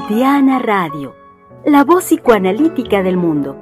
Freudiana Radio, la voz psicoanalítica del mundo.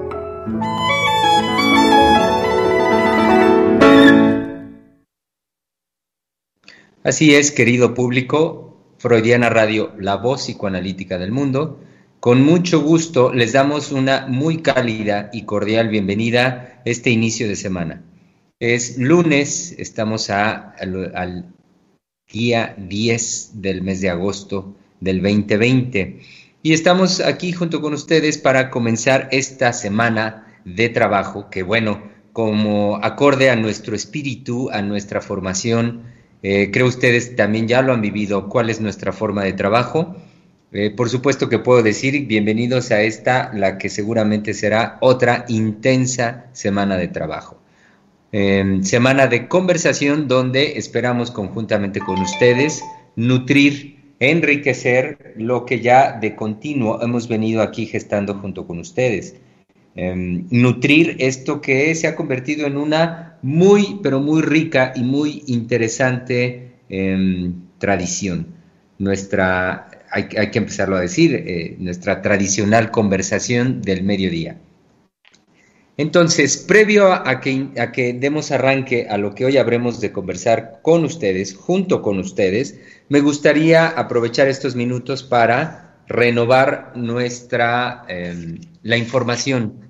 Así es, querido público, Freudiana Radio, la voz psicoanalítica del mundo. Con mucho gusto les damos una muy cálida y cordial bienvenida este inicio de semana. Es lunes, estamos al día 10 del mes de agosto del 2020 y estamos aquí junto con ustedes para comenzar esta semana de trabajo que, bueno, como acorde a nuestro espíritu, a nuestra formación, creo ustedes también ya lo han vivido, cuál es nuestra forma de trabajo. Por supuesto que puedo decir bienvenidos a esta, la que seguramente será otra intensa semana de trabajo. Semana de conversación donde esperamos conjuntamente con ustedes nutrir, enriquecer lo que ya de continuo hemos venido aquí gestando junto con ustedes. Nutrir esto que se ha convertido en una muy, pero muy rica y muy interesante tradición. Hay que empezarlo a decir, nuestra tradicional conversación del mediodía. Entonces, previo a que demos arranque a lo que hoy habremos de conversar con ustedes, junto con ustedes, me gustaría aprovechar estos minutos para renovar nuestra información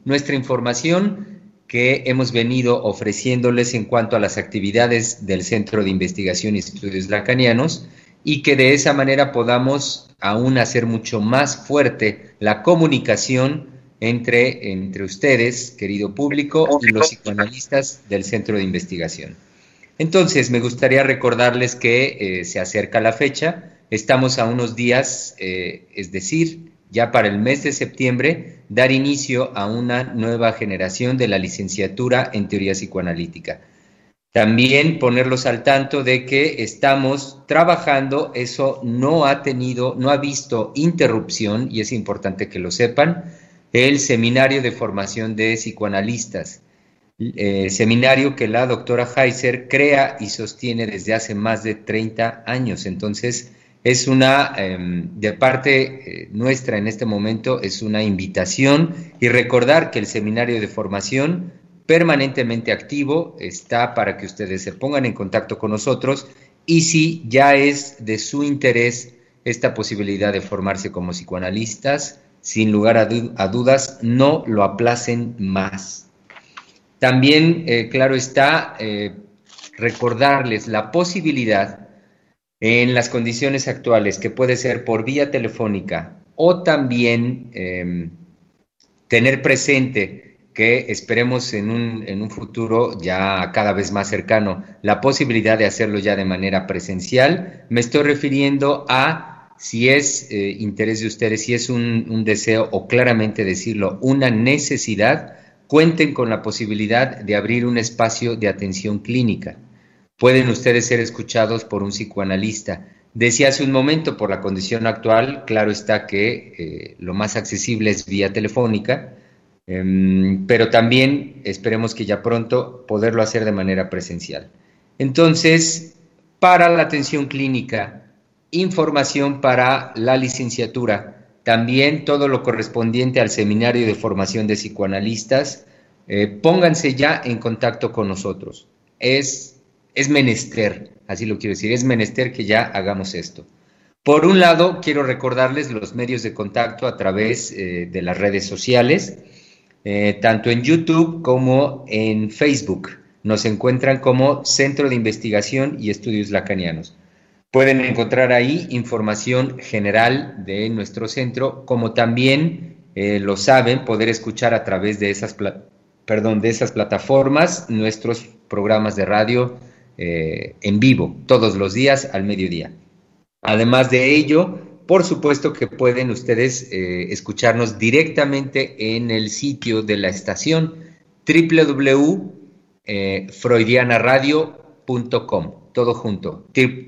que hemos venido ofreciéndoles en cuanto a las actividades del Centro de Investigación y Estudios Lacanianos, y que de esa manera podamos aún hacer mucho más fuerte la comunicación entre ustedes, querido público, y los psicoanalistas del Centro de Investigación. Entonces, me gustaría recordarles que se acerca la fecha, estamos a unos días, es decir, ya para el mes de septiembre, dar inicio a una nueva generación de la licenciatura en teoría psicoanalítica. También ponerlos al tanto de que estamos trabajando, eso no ha visto interrupción, y es importante que lo sepan, el seminario de formación de psicoanalistas, seminario que la doctora Heiser crea y sostiene desde hace más de 30 años. Entonces, es de parte nuestra en este momento, es una invitación, y recordar que el seminario de formación permanentemente activo está para que ustedes se pongan en contacto con nosotros, y si ya es de su interés esta posibilidad de formarse como psicoanalistas, sin lugar a dudas, no lo aplacen más. También, claro está, recordarles la posibilidad en las condiciones actuales, que puede ser por vía telefónica, o también tener presente que esperemos en un futuro ya cada vez más cercano la posibilidad de hacerlo ya de manera presencial. Me estoy refiriendo a, si es interés de ustedes, si es un deseo, o claramente decirlo, una necesidad, cuenten con la posibilidad de abrir un espacio de atención clínica. Pueden ustedes ser escuchados por un psicoanalista. Decía hace un momento, por la condición actual, claro está que lo más accesible es vía telefónica, pero también esperemos que ya pronto poderlo hacer de manera presencial. Entonces, para la atención clínica, información para la licenciatura, también todo lo correspondiente al seminario de formación de psicoanalistas, pónganse ya en contacto con nosotros. Es menester, así lo quiero decir, es menester que ya hagamos esto. Por un lado, quiero recordarles los medios de contacto a través de las redes sociales, tanto en YouTube como en Facebook. Nos encuentran como Centro de Investigación y Estudios Lacanianos. Pueden encontrar ahí información general de nuestro centro, como también lo saben, poder escuchar a través de esas plataformas nuestros programas de radio en vivo, todos los días al mediodía. Además de ello, por supuesto que pueden ustedes escucharnos directamente en el sitio de la estación www.freudianaradio.com, todo junto,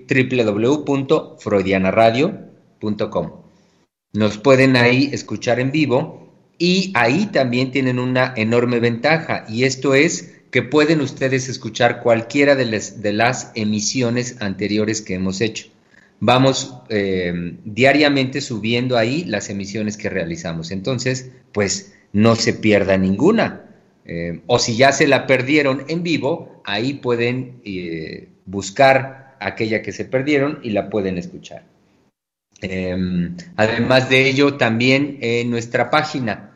www.freudianaradio.com. Nos pueden ahí escuchar en vivo, y ahí también tienen una enorme ventaja, y esto es que pueden ustedes escuchar cualquiera de las emisiones anteriores que hemos hecho. vamos diariamente subiendo ahí las emisiones que realizamos. Entonces, pues no se pierda ninguna. O si ya se la perdieron en vivo, ahí pueden buscar aquella que se perdieron y la pueden escuchar. Además de ello, también en nuestra página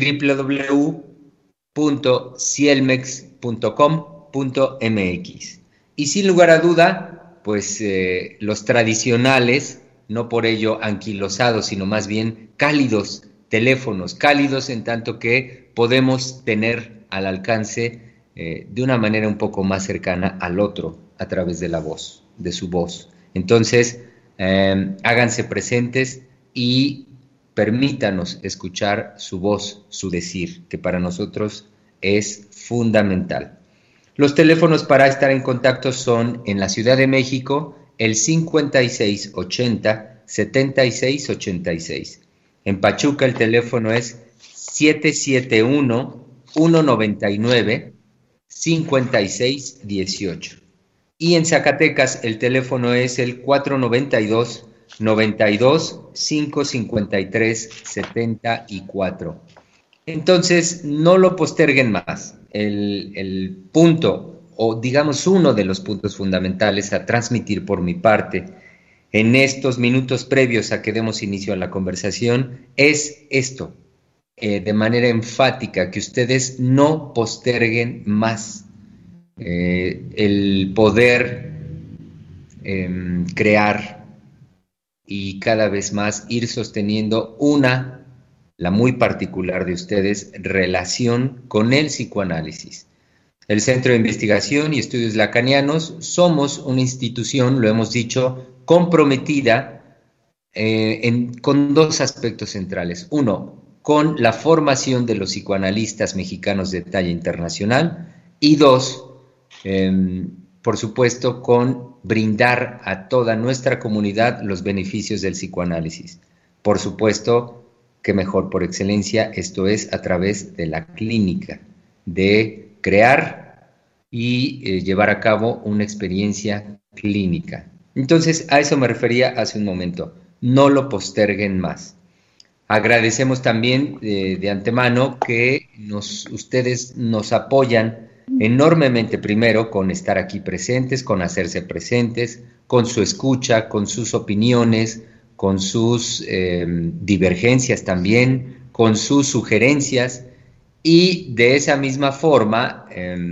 www.cielmex.com.mx. Y sin lugar a duda, pues los tradicionales, no por ello anquilosados, sino más bien cálidos, teléfonos cálidos, en tanto que podemos tener al alcance de una manera un poco más cercana al otro a través de la voz, de su voz. Entonces, háganse presentes y permítanos escuchar su voz, su decir, que para nosotros es fundamental. Los teléfonos para estar en contacto son en la Ciudad de México el 5680-7686. En Pachuca el teléfono es 771-199-5618. Y en Zacatecas el teléfono es el 492-92-553-74. Entonces, no lo posterguen más. El punto, o digamos uno de los puntos fundamentales a transmitir por mi parte en estos minutos previos a que demos inicio a la conversación es esto, de manera enfática, que ustedes no posterguen más el poder crear y cada vez más ir sosteniendo la muy particular de ustedes, relación con el psicoanálisis. El Centro de Investigación y Estudios Lacanianos somos una institución, lo hemos dicho, comprometida con dos aspectos centrales. Uno, con la formación de los psicoanalistas mexicanos de talla internacional, y dos, por supuesto, con brindar a toda nuestra comunidad los beneficios del psicoanálisis. Por supuesto, que mejor por excelencia, esto es a través de la clínica, de crear y llevar a cabo una experiencia clínica. Entonces, a eso me refería hace un momento. No lo posterguen más. Agradecemos también de antemano que ustedes nos apoyan enormemente, primero con estar aquí presentes, con hacerse presentes, con su escucha, con sus opiniones, con sus divergencias también, con sus sugerencias, y de esa misma forma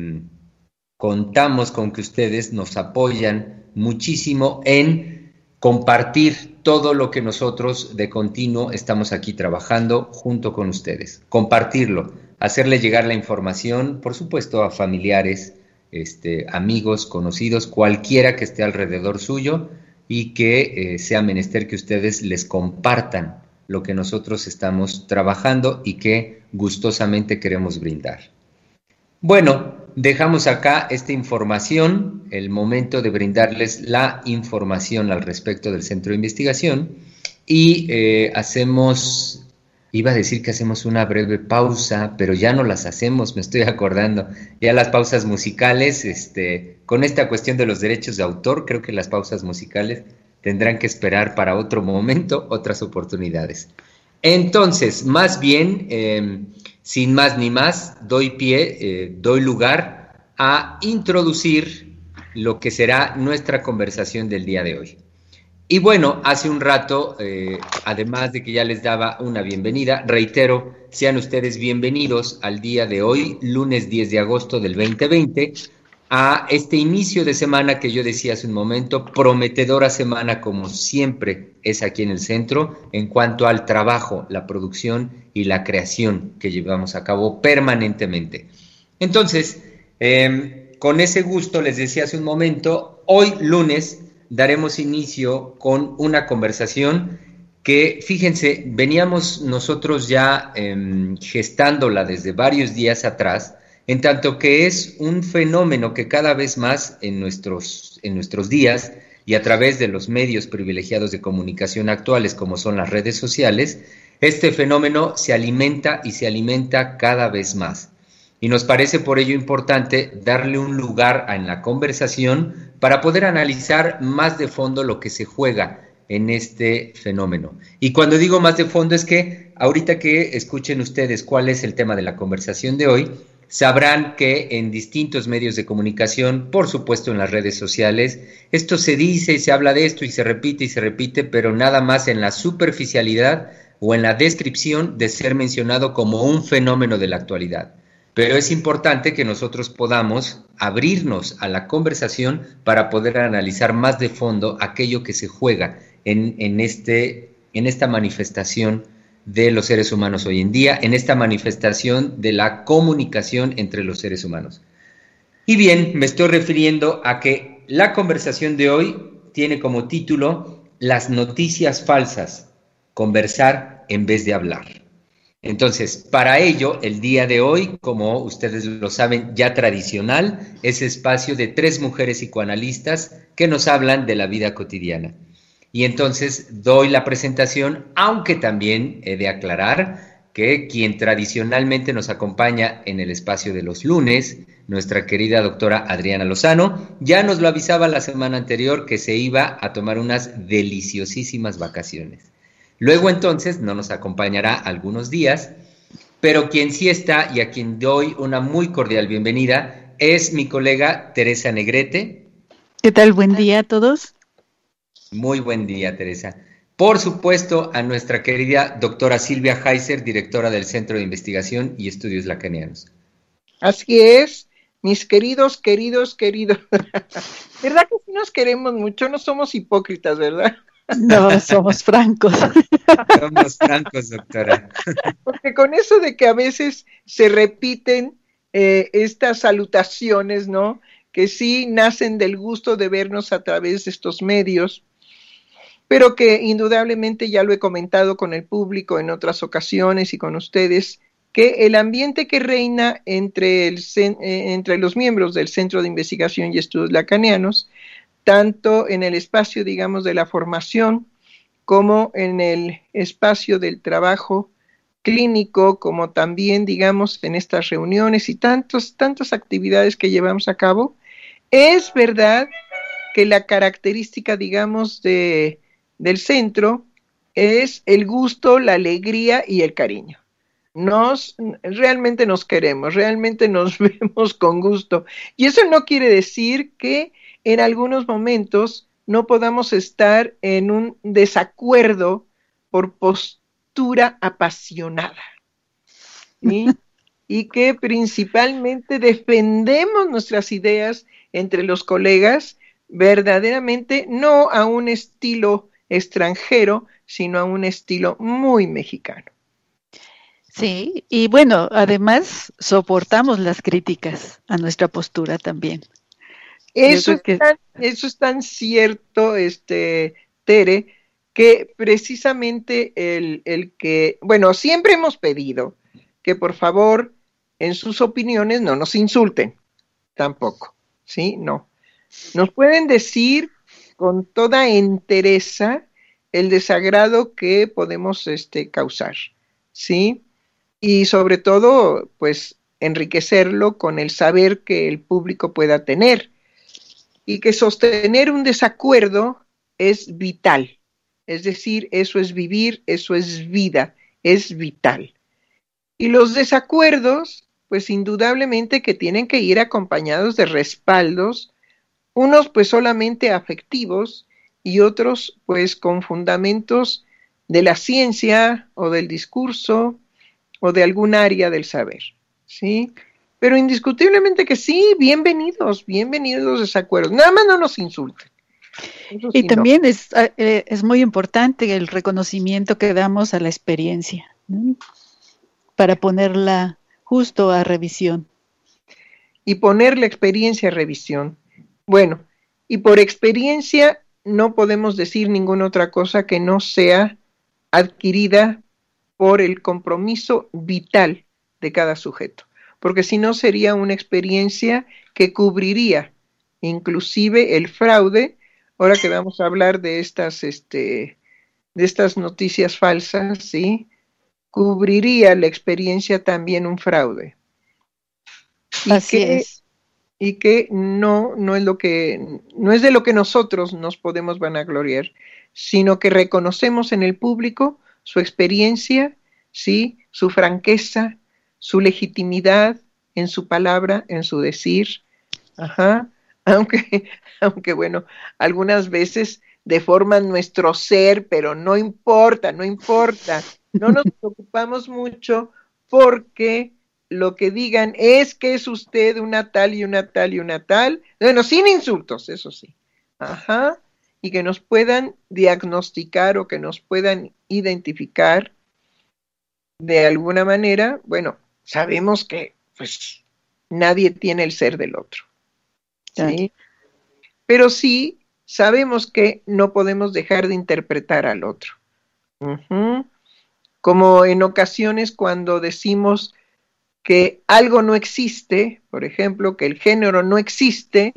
contamos con que ustedes nos apoyan muchísimo en compartir todo lo que nosotros de continuo estamos aquí trabajando junto con ustedes. Compartirlo, hacerle llegar la información, por supuesto, a familiares, amigos, conocidos, cualquiera que esté alrededor suyo, y que sea menester que ustedes les compartan lo que nosotros estamos trabajando y que gustosamente queremos brindar. Bueno, dejamos acá esta información, el momento de brindarles la información al respecto del Centro de Investigación, y iba a decir que hacemos una breve pausa, pero ya no las hacemos, me estoy acordando. Ya las pausas musicales, con esta cuestión de los derechos de autor, creo que las pausas musicales tendrán que esperar para otro momento, otras oportunidades. Entonces, más bien, sin más ni más, doy lugar a introducir lo que será nuestra conversación del día de hoy. Y bueno, hace un rato, además de que ya les daba una bienvenida, reitero, sean ustedes bienvenidos al día de hoy, lunes 10 de agosto del 2020, a este inicio de semana que yo decía hace un momento, prometedora semana como siempre es aquí en el centro, en cuanto al trabajo, la producción y la creación que llevamos a cabo permanentemente. Entonces, con ese gusto, les decía hace un momento, hoy lunes daremos inicio con una conversación que, fíjense, veníamos nosotros ya gestándola desde varios días atrás, en tanto que es un fenómeno que cada vez más en nuestros días y a través de los medios privilegiados de comunicación actuales, como son las redes sociales, este fenómeno se alimenta y se alimenta cada vez más. Y nos parece por ello importante darle un lugar en la conversación para poder analizar más de fondo lo que se juega en este fenómeno. Y cuando digo más de fondo es que ahorita que escuchen ustedes cuál es el tema de la conversación de hoy, sabrán que en distintos medios de comunicación, por supuesto en las redes sociales, esto se dice y se habla de esto y se repite, pero nada más en la superficialidad o en la descripción de ser mencionado como un fenómeno de la actualidad. Pero es importante que nosotros podamos abrirnos a la conversación para poder analizar más de fondo aquello que se juega en esta manifestación de los seres humanos hoy en día, en esta manifestación de la comunicación entre los seres humanos. Y bien, me estoy refiriendo a que la conversación de hoy tiene como título Las noticias falsas, conversar en vez de hablar. Entonces, para ello, el día de hoy, como ustedes lo saben, ya tradicional, es espacio de 3 mujeres psicoanalistas que nos hablan de la vida cotidiana. Y entonces doy la presentación, aunque también he de aclarar que quien tradicionalmente nos acompaña en el espacio de los lunes, nuestra querida doctora Adriana Lozano, ya nos lo avisaba la semana anterior que se iba a tomar unas deliciosísimas vacaciones. Luego entonces no nos acompañará algunos días, pero quien sí está y a quien doy una muy cordial bienvenida es mi colega Teresa Negrete. ¿Qué tal? Buen día a todos. Muy buen día, Teresa. Por supuesto, a nuestra querida doctora Silvia Heiser, directora del Centro de Investigación y Estudios Lacanianos. Así es, mis queridos. ¿Verdad que sí nos queremos mucho? No somos hipócritas, ¿verdad? No, somos francos. Somos francos, doctora. Porque con eso de que a veces se repiten estas salutaciones, ¿no? Que sí nacen del gusto de vernos a través de estos medios, pero que indudablemente ya lo he comentado con el público en otras ocasiones y con ustedes, que el ambiente que reina entre los miembros del Centro de Investigación y Estudios Lacanianos, tanto en el espacio, digamos, de la formación, como en el espacio del trabajo clínico, como también, digamos, en estas reuniones y tantas actividades que llevamos a cabo, es verdad que la característica, digamos, del centro es el gusto, la alegría y el cariño. Realmente nos queremos, realmente nos vemos con gusto. Y eso no quiere decir que en algunos momentos no podamos estar en un desacuerdo por postura apasionada, ¿sí? Y que principalmente defendemos nuestras ideas entre los colegas, verdaderamente no a un estilo extranjero, sino a un estilo muy mexicano. Sí, y bueno, además soportamos las críticas a nuestra postura también. Eso es tan cierto, Tere, que precisamente el que, bueno, siempre hemos pedido que por favor en sus opiniones no nos insulten, tampoco, ¿sí? No. Nos pueden decir con toda entereza el desagrado que podemos causar, ¿sí? Y sobre todo, pues, enriquecerlo con el saber que el público pueda tener. Y que sostener un desacuerdo es vital. Es decir, eso es vivir, eso es vida, es vital. Y los desacuerdos, pues indudablemente que tienen que ir acompañados de respaldos, unos pues solamente afectivos y otros pues con fundamentos de la ciencia o del discurso o de algún área del saber, ¿sí? Pero indiscutiblemente que sí, bienvenidos los desacuerdos, nada más no nos insulten. Eso Y sí, también no. Es muy importante el reconocimiento que damos a la experiencia, ¿no? Para ponerla justo a revisión. Y poner la experiencia a revisión. Bueno, y por experiencia no podemos decir ninguna otra cosa que no sea adquirida por el compromiso vital de cada sujeto, porque si no sería una experiencia que cubriría inclusive el fraude. Ahora que vamos a hablar de estas noticias falsas, ¿sí? Cubriría la experiencia también un fraude. Así es. y que no es de lo que nosotros nos podemos vanagloriar, sino que reconocemos en el público su experiencia, ¿sí? Su franqueza, su legitimidad en su palabra, en su decir, ajá, aunque bueno, algunas veces deforman nuestro ser, pero no importa, no nos preocupamos mucho porque lo que digan es que es usted una tal y una tal y una tal, bueno, sin insultos, eso sí, ajá, y que nos puedan diagnosticar o que nos puedan identificar de alguna manera. Bueno, sabemos que pues nadie tiene el ser del otro, ¿sí? Pero sí sabemos que no podemos dejar de interpretar al otro. Uh-huh. Como en ocasiones cuando decimos que algo no existe, por ejemplo, que el género no existe,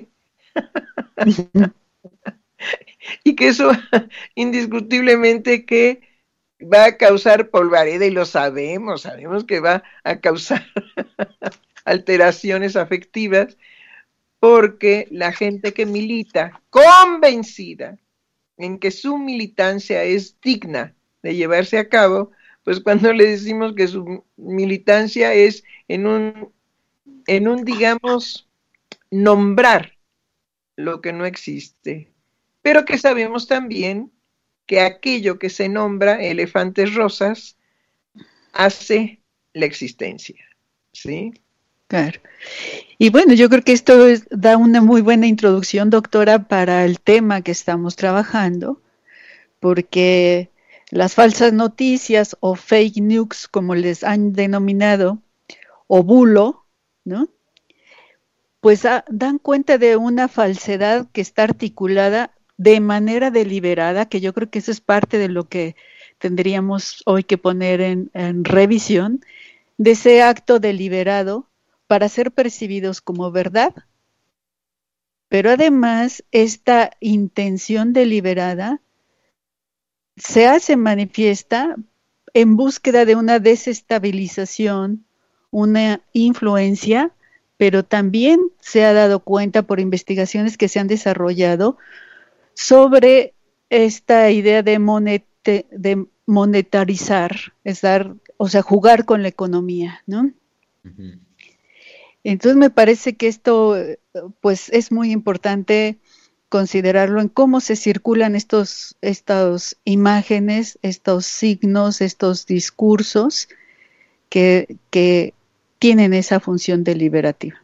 y que eso indiscutiblemente que va a causar polvareda, y lo sabemos que va a causar alteraciones afectivas, porque la gente que milita convencida en que su militancia es digna de llevarse a cabo, pues cuando le decimos que su militancia es en un digamos, nombrar lo que no existe, pero que sabemos también que aquello que se nombra elefantes rosas hace la existencia, ¿sí? Claro. Y bueno, yo creo que esto da una muy buena introducción, doctora, para el tema que estamos trabajando, porque las falsas noticias o fake news, como les han denominado, o bulo, ¿no? Pues dan cuenta de una falsedad que está articulada de manera deliberada, que yo creo que eso es parte de lo que tendríamos hoy que poner en revisión, de ese acto deliberado para ser percibidos como verdad. Pero además, esta intención deliberada se hace manifiesta en búsqueda de una desestabilización, una influencia, pero también se ha dado cuenta por investigaciones que se han desarrollado sobre esta idea de monetarizar, jugar con la economía, ¿no? Uh-huh. Entonces me parece que esto, pues, es muy importante considerarlo en cómo se circulan estas imágenes, estos signos, estos discursos que tienen esa función deliberativa.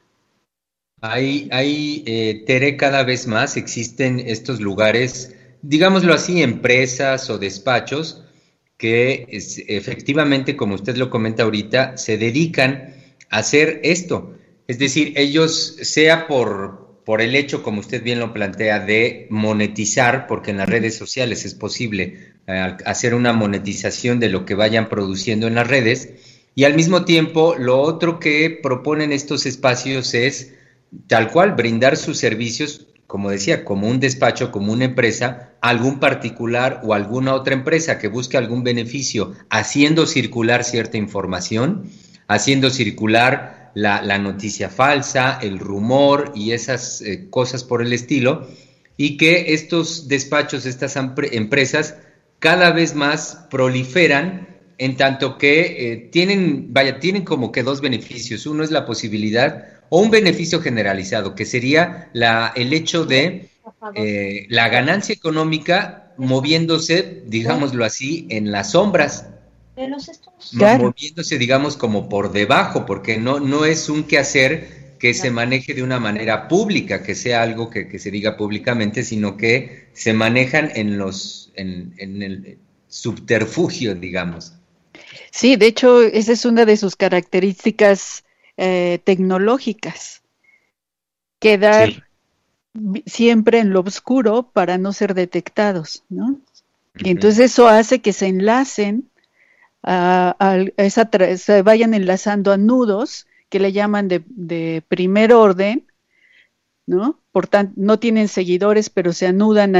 Tere, cada vez más existen estos lugares, digámoslo así, empresas o despachos que efectivamente, como usted lo comenta ahorita, se dedican a hacer esto. Es decir, ellos, sea por el hecho, como usted bien lo plantea, de monetizar, porque en las redes sociales es posible hacer una monetización de lo que vayan produciendo en las redes, y al mismo tiempo lo otro que proponen estos espacios es tal cual brindar sus servicios, como decía, como un despacho, como una empresa, a algún particular o alguna otra empresa que busque algún beneficio, haciendo circular cierta información, haciendo circular la noticia falsa, el rumor y esas cosas por el estilo, y que estos despachos, estas empresas, cada vez más proliferan, en tanto que tienen como que dos beneficios. Uno es la posibilidad, o un beneficio generalizado, que sería el hecho de la ganancia económica moviéndose, digámoslo así, en las sombras. Claro. Moviéndose, digamos, como por debajo, porque no es un quehacer que se maneje de una manera pública, que sea algo que se diga públicamente, sino que se manejan en el subterfugio, digamos. Sí, de hecho, esa es una de sus características tecnológicas, quedar siempre en lo oscuro para no ser detectados, ¿no? Y entonces eso hace que se enlacen se vayan enlazando a nudos que le llaman de primer orden, ¿no? Por tanto, no tienen seguidores, pero se anudan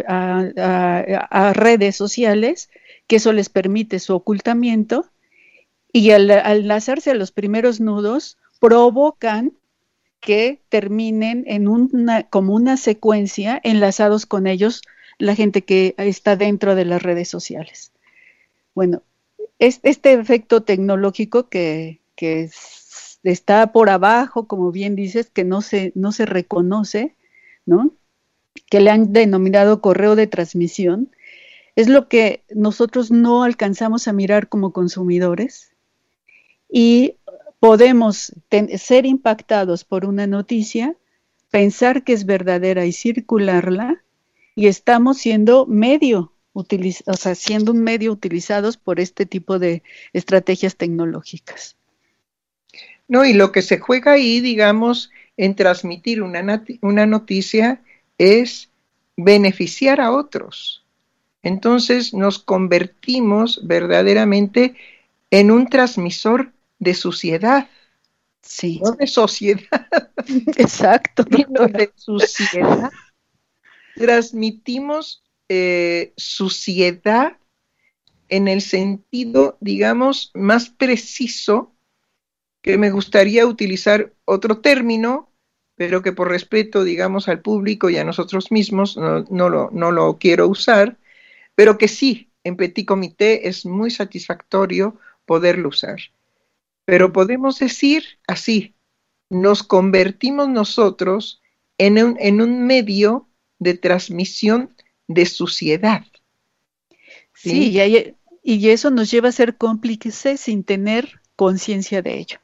a redes sociales, que eso les permite su ocultamiento, y al enlazarse a los primeros nudos, provocan que terminen en como una secuencia enlazados con ellos la gente que está dentro de las redes sociales. Bueno, este efecto tecnológico que está por abajo, como bien dices, que no se reconoce, ¿no? Que le han denominado correo de transmisión, es lo que nosotros no alcanzamos a mirar como consumidores y podemos ser impactados por una noticia, pensar que es verdadera y circularla, y estamos siendo siendo un medio utilizados por este tipo de estrategias tecnológicas. No, y lo que se juega ahí, digamos, en transmitir una noticia es beneficiar a otros. Entonces nos convertimos verdaderamente en un transmisor de suciedad. Sí. No de sociedad. Exacto. Sino de suciedad. Transmitimos suciedad en el sentido, digamos, más preciso, que me gustaría utilizar otro término, pero que por respeto, digamos, al público y a nosotros mismos no lo quiero usar, pero que sí, en petit comité es muy satisfactorio poderlo usar. Pero podemos decir así, nos convertimos nosotros en un medio de transmisión de suciedad. Sí, y eso nos lleva a ser cómplices sin tener conciencia de ello.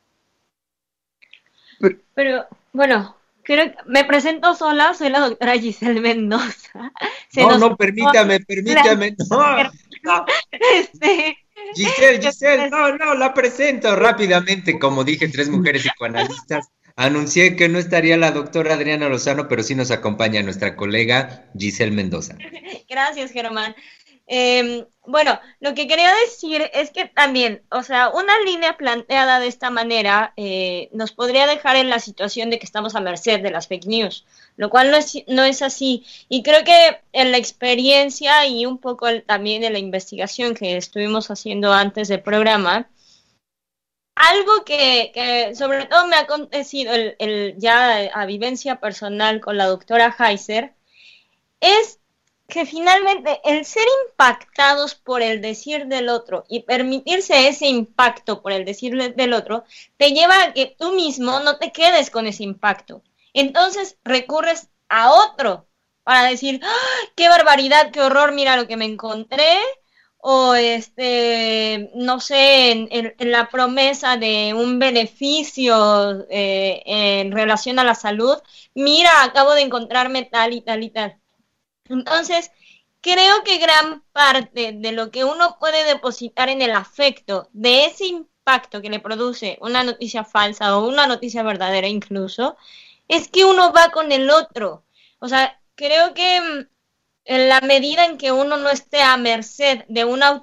Pero, bueno, creo que me presento sola, soy la doctora Giselle Mendoza. Permítame. No. Giselle, la presento rápidamente. Como dije, 3 mujeres psicoanalistas. Anuncié que no estaría la doctora Adriana Lozano, pero sí nos acompaña nuestra colega Giselle Mendoza. Gracias, Germán. Bueno, lo que quería decir es que también, o sea, una línea planteada de esta manera nos podría dejar en la situación de que estamos a merced de las fake news, lo cual no es así. Y creo que en la experiencia y un poco también en la investigación que estuvimos haciendo antes del programa, algo que sobre todo me ha acontecido ya a vivencia personal con la doctora Heiser, es que finalmente el ser impactados por el decir del otro y permitirse ese impacto por el decir del otro, te lleva a que tú mismo no te quedes con ese impacto. Entonces recurres a otro para decir, ¡ah, qué barbaridad, qué horror, mira lo que me encontré! O no sé, en la promesa de un beneficio en relación a la salud, mira, acabo de encontrarme tal y tal y tal. Entonces, creo que gran parte de lo que uno puede depositar en el afecto de ese impacto que le produce una noticia falsa o una noticia verdadera incluso, es que uno va con el otro. O sea, creo que en la medida en que uno no esté a merced de una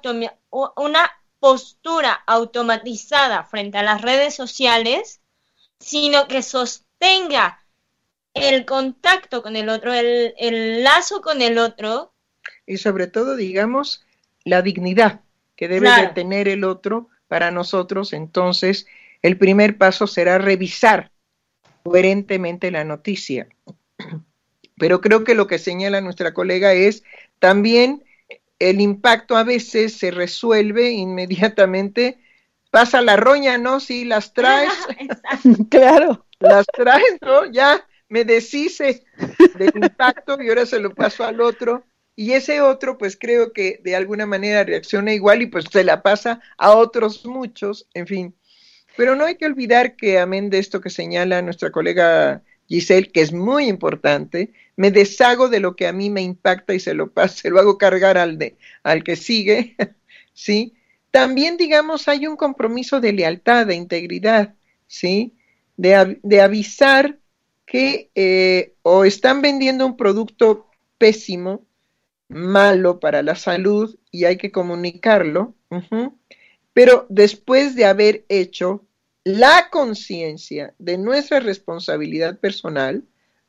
postura automatizada frente a las redes sociales, sino que sostenga el contacto con el otro, el lazo con el otro. Y sobre todo, digamos, la dignidad que debe de tener el otro para nosotros. Entonces, el primer paso será revisar coherentemente la noticia. Pero creo que lo que señala nuestra colega es también el impacto a veces se resuelve inmediatamente. Pasa la roña, ¿no? Sí, las traes. Claro. Las traes, ¿no? Ya me deshice del impacto y ahora se lo paso al otro, y ese otro pues creo que de alguna manera reacciona igual y pues se la pasa a otros muchos, en fin. Pero no hay que olvidar que amén de esto que señala nuestra colega Giselle, que es muy importante, me deshago de lo que a mí me impacta y se lo hago cargar al que sigue, ¿sí? También, digamos, hay un compromiso de lealtad, de integridad, ¿sí? De avisar que o están vendiendo un producto pésimo, malo para la salud, y hay que comunicarlo, pero después de haber hecho la conciencia de nuestra responsabilidad personal,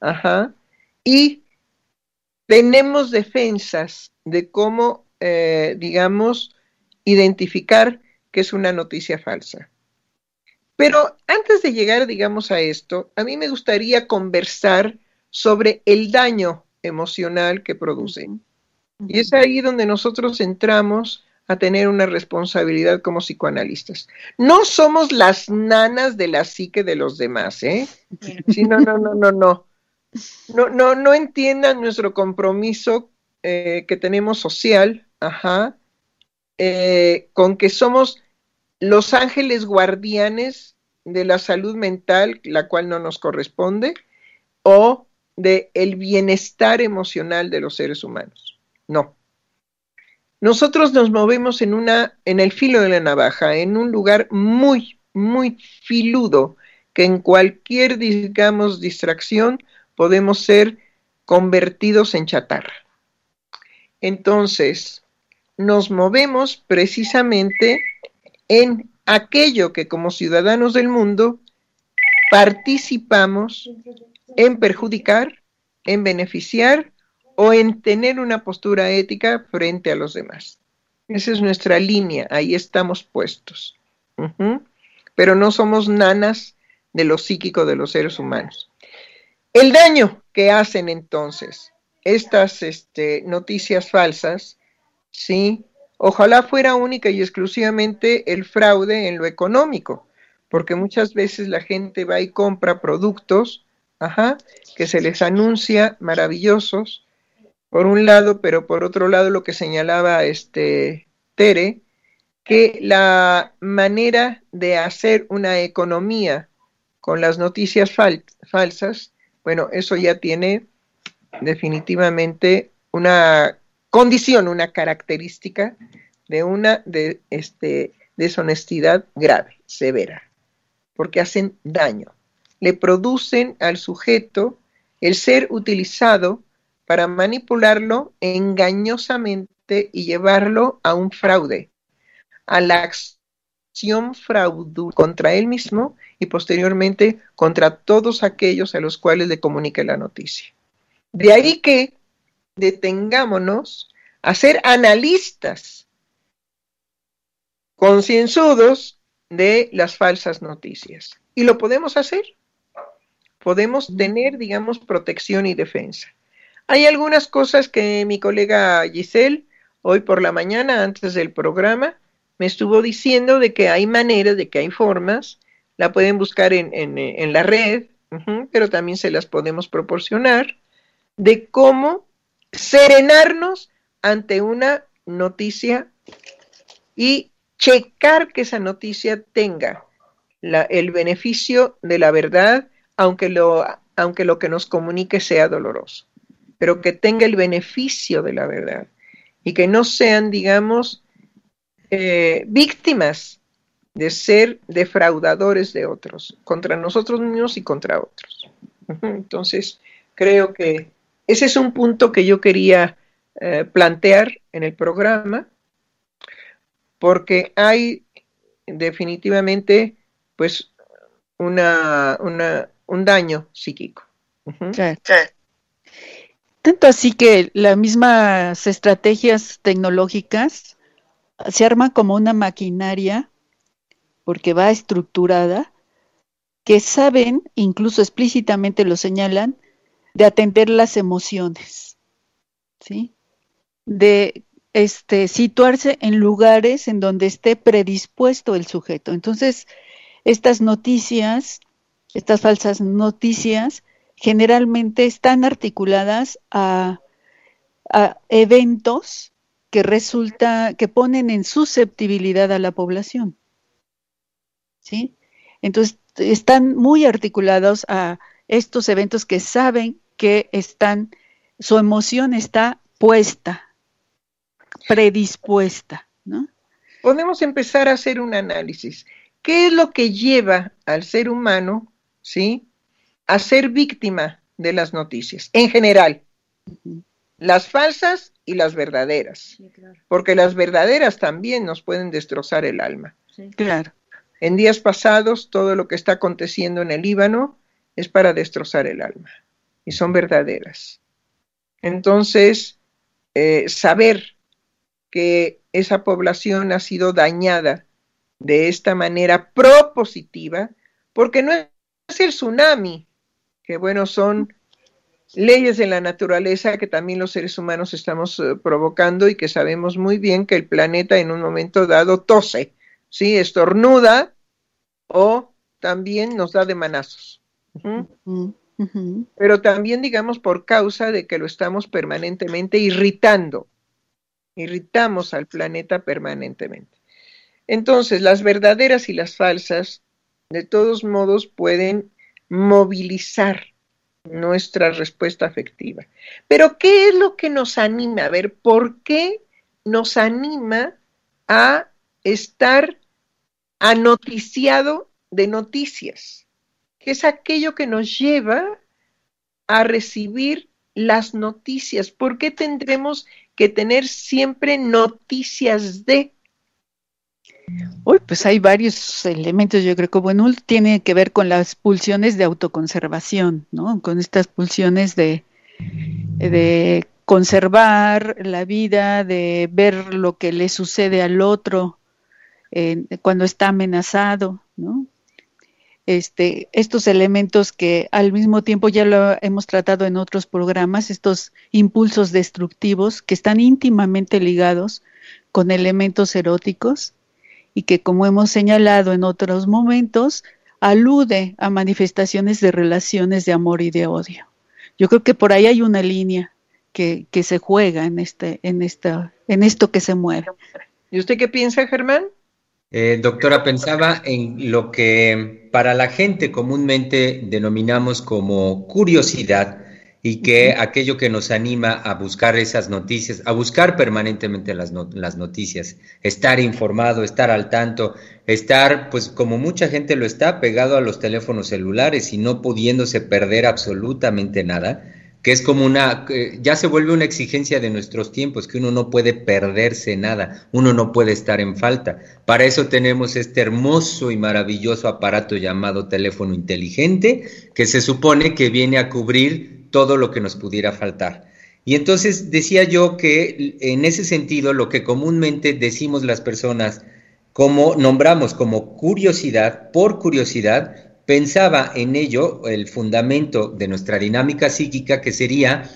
y tenemos defensas de cómo, digamos, identificar que es una noticia falsa. Pero antes de llegar, digamos, a esto, a mí me gustaría conversar sobre el daño emocional que produce. Y es ahí donde nosotros entramos a tener una responsabilidad como psicoanalistas. No somos las nanas de la psique de los demás, ¿eh? Sí, no. No entiendan nuestro compromiso que tenemos social, con que somos los ángeles guardianes de la salud mental, la cual no nos corresponde, o de el bienestar emocional de los seres humanos. No. Nosotros nos movemos en el filo de la navaja, en un lugar muy, muy filudo, que en cualquier, digamos, distracción podemos ser convertidos en chatarra. Entonces, nos movemos precisamente en aquello que como ciudadanos del mundo participamos en perjudicar, en beneficiar o en tener una postura ética frente a los demás. Esa es nuestra línea, ahí estamos puestos. Pero no somos nanas de lo psíquico de los seres humanos. El daño que hacen entonces estas noticias falsas, ¿sí? Ojalá fuera única y exclusivamente el fraude en lo económico, porque muchas veces la gente va y compra productos, que se les anuncia maravillosos, por un lado, pero por otro lado lo que señalaba Tere, que la manera de hacer una economía con las noticias falsas, bueno, eso ya tiene definitivamente una condición, una característica de una deshonestidad grave, severa, porque hacen daño, le producen al sujeto el ser utilizado para manipularlo engañosamente y llevarlo a un fraude, a la acción fraudulenta contra él mismo y posteriormente contra todos aquellos a los cuales le comunique la noticia. De ahí que detengámonos a ser analistas concienzudos de las falsas noticias. Y lo podemos hacer. Podemos tener, digamos, protección y defensa. Hay algunas cosas que mi colega Giselle, hoy por la mañana, antes del programa, me estuvo diciendo de que hay maneras, de que hay formas, la pueden buscar en la red, pero también se las podemos proporcionar, de cómo serenarnos ante una noticia y checar que esa noticia tenga el beneficio de la verdad, aunque lo que nos comunique sea doloroso, pero que tenga el beneficio de la verdad y que no sean, digamos, víctimas de ser defraudadores de otros, contra nosotros mismos y contra otros. Entonces, creo que ese es un punto que yo quería plantear en el programa, porque hay definitivamente pues un daño psíquico. Claro. Tanto así que las mismas estrategias tecnológicas se arman como una maquinaria, porque va estructurada, que saben, incluso explícitamente lo señalan, de atender las emociones, ¿sí? De situarse en lugares en donde esté predispuesto el sujeto. Entonces, estas noticias, estas falsas noticias, generalmente están articuladas a eventos que ponen en susceptibilidad a la población, ¿sí? Entonces, están muy articulados a estos eventos que saben que su emoción está puesta, predispuesta, ¿no? Podemos empezar a hacer un análisis. ¿Qué es lo que lleva al ser humano, ¿sí?, a ser víctima de las noticias? En general, las falsas y las verdaderas. Sí, claro. Porque las verdaderas también nos pueden destrozar el alma. Sí. Claro. En días pasados, todo lo que está aconteciendo en el Líbano es para destrozar el alma. Y son verdaderas. Entonces, saber que esa población ha sido dañada de esta manera propositiva, porque no es el tsunami, que bueno, son leyes de la naturaleza que también los seres humanos estamos provocando y que sabemos muy bien que el planeta en un momento dado tose, ¿sí? Estornuda o también nos da de manazos. Pero también, digamos, por causa de que lo estamos permanentemente irritamos al planeta permanentemente. Entonces, las verdaderas y las falsas, de todos modos, pueden movilizar nuestra respuesta afectiva. Pero, ¿qué es lo que nos anima? A ver, ¿por qué nos anima a estar anoticiado de noticias? ¿Qué es aquello que nos lleva a recibir las noticias? ¿Por qué tendremos que tener siempre noticias de? Uy, pues hay varios elementos, yo creo que bueno, tiene que ver con las pulsiones de autoconservación, ¿no? Con estas pulsiones de conservar la vida, de ver lo que le sucede al otro cuando está amenazado, ¿no? Estos elementos que al mismo tiempo ya lo hemos tratado en otros programas, estos impulsos destructivos que están íntimamente ligados con elementos eróticos, y que, como hemos señalado en otros momentos, alude a manifestaciones de relaciones de amor y de odio. Yo creo que por ahí hay una línea que se juega en esto que se mueve. ¿Y usted qué piensa, Germán? Doctora, pensaba en lo que para la gente comúnmente denominamos como curiosidad, y que aquello que nos anima a buscar esas noticias, a buscar permanentemente las noticias, estar informado, estar al tanto, estar, pues como mucha gente lo está, pegado a los teléfonos celulares y no pudiéndose perder absolutamente nada, que es como ya se vuelve una exigencia de nuestros tiempos, que uno no puede perderse nada, uno no puede estar en falta. Para eso tenemos este hermoso y maravilloso aparato llamado teléfono inteligente, que se supone que viene a cubrir todo lo que nos pudiera faltar. Y entonces decía yo que en ese sentido lo que comúnmente decimos las personas, como nombramos como curiosidad, por curiosidad, pensaba en ello el fundamento de nuestra dinámica psíquica, que sería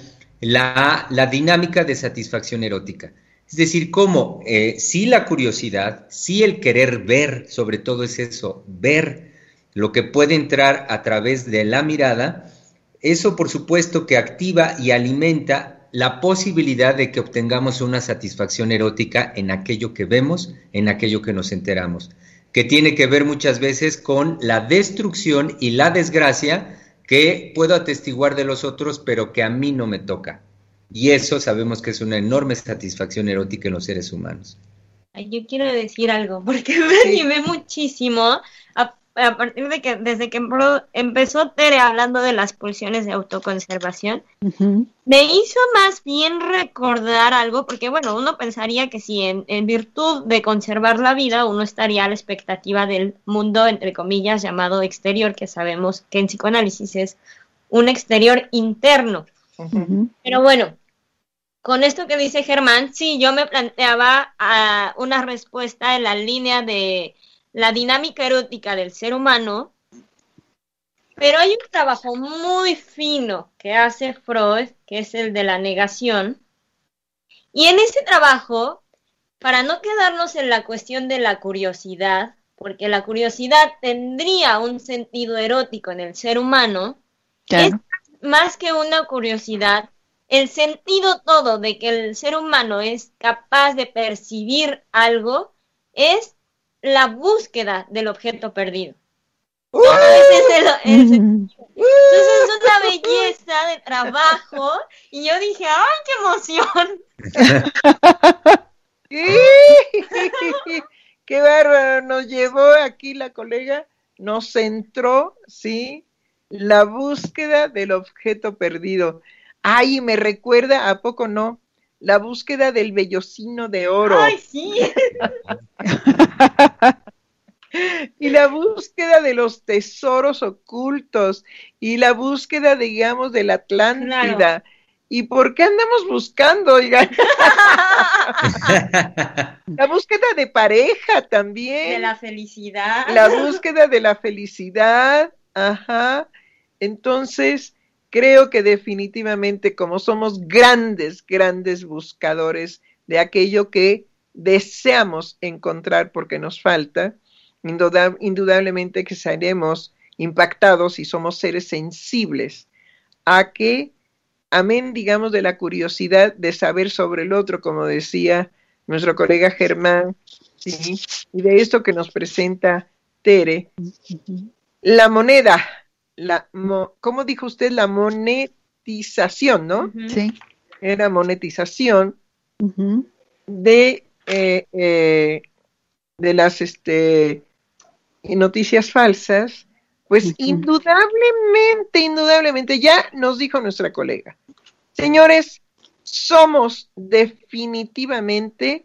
la dinámica de satisfacción erótica. Es decir, cómo sí la curiosidad, sí el querer ver, sobre todo es eso, ver lo que puede entrar a través de la mirada. Eso, por supuesto, que activa y alimenta la posibilidad de que obtengamos una satisfacción erótica en aquello que vemos, en aquello que nos enteramos, que tiene que ver muchas veces con la destrucción y la desgracia que puedo atestiguar de los otros, pero que a mí no me toca. Y eso sabemos que es una enorme satisfacción erótica en los seres humanos. Yo quiero decir algo, porque me animé muchísimo a partir de que desde que empezó Tere hablando de las pulsiones de autoconservación, me hizo más bien recordar algo, porque bueno, uno pensaría que si en virtud de conservar la vida, uno estaría a la expectativa del mundo, entre comillas, llamado exterior, que sabemos que en psicoanálisis es un exterior interno. Pero bueno, con esto que dice Germán, sí, yo me planteaba una respuesta en la línea de la dinámica erótica del ser humano, pero hay un trabajo muy fino que hace Freud, que es el de la negación, y en ese trabajo, para no quedarnos en la cuestión de la curiosidad, porque la curiosidad tendría un sentido erótico en el ser humano, claro, es más que una curiosidad, el sentido todo de que el ser humano es capaz de percibir algo es la búsqueda del objeto perdido. Entonces es una belleza de trabajo y yo dije, ¡ay, qué emoción! ¡Qué bárbaro! Nos llevó aquí la colega, nos centró, ¿sí? La búsqueda del objeto perdido. ¡Ay, me recuerda, a poco no! La búsqueda del vellocino de oro. ¡Ay, sí! Y la búsqueda de los tesoros ocultos, y la búsqueda, digamos, de la Atlántida. Claro. ¿Y por qué andamos buscando, oigan? La búsqueda de pareja también. De la felicidad. La búsqueda de la felicidad, ajá. Entonces, creo que definitivamente como somos grandes, grandes buscadores de aquello que deseamos encontrar porque nos falta, indudablemente que seremos impactados y somos seres sensibles a que, amén, digamos, de la curiosidad de saber sobre el otro, como decía nuestro colega Germán, ¿sí? Y de esto que nos presenta Tere, la moneda, ¿cómo dijo usted? La monetización, ¿no? Sí. Era monetización de las noticias falsas, pues indudablemente, ya nos dijo nuestra colega. Señores, somos definitivamente,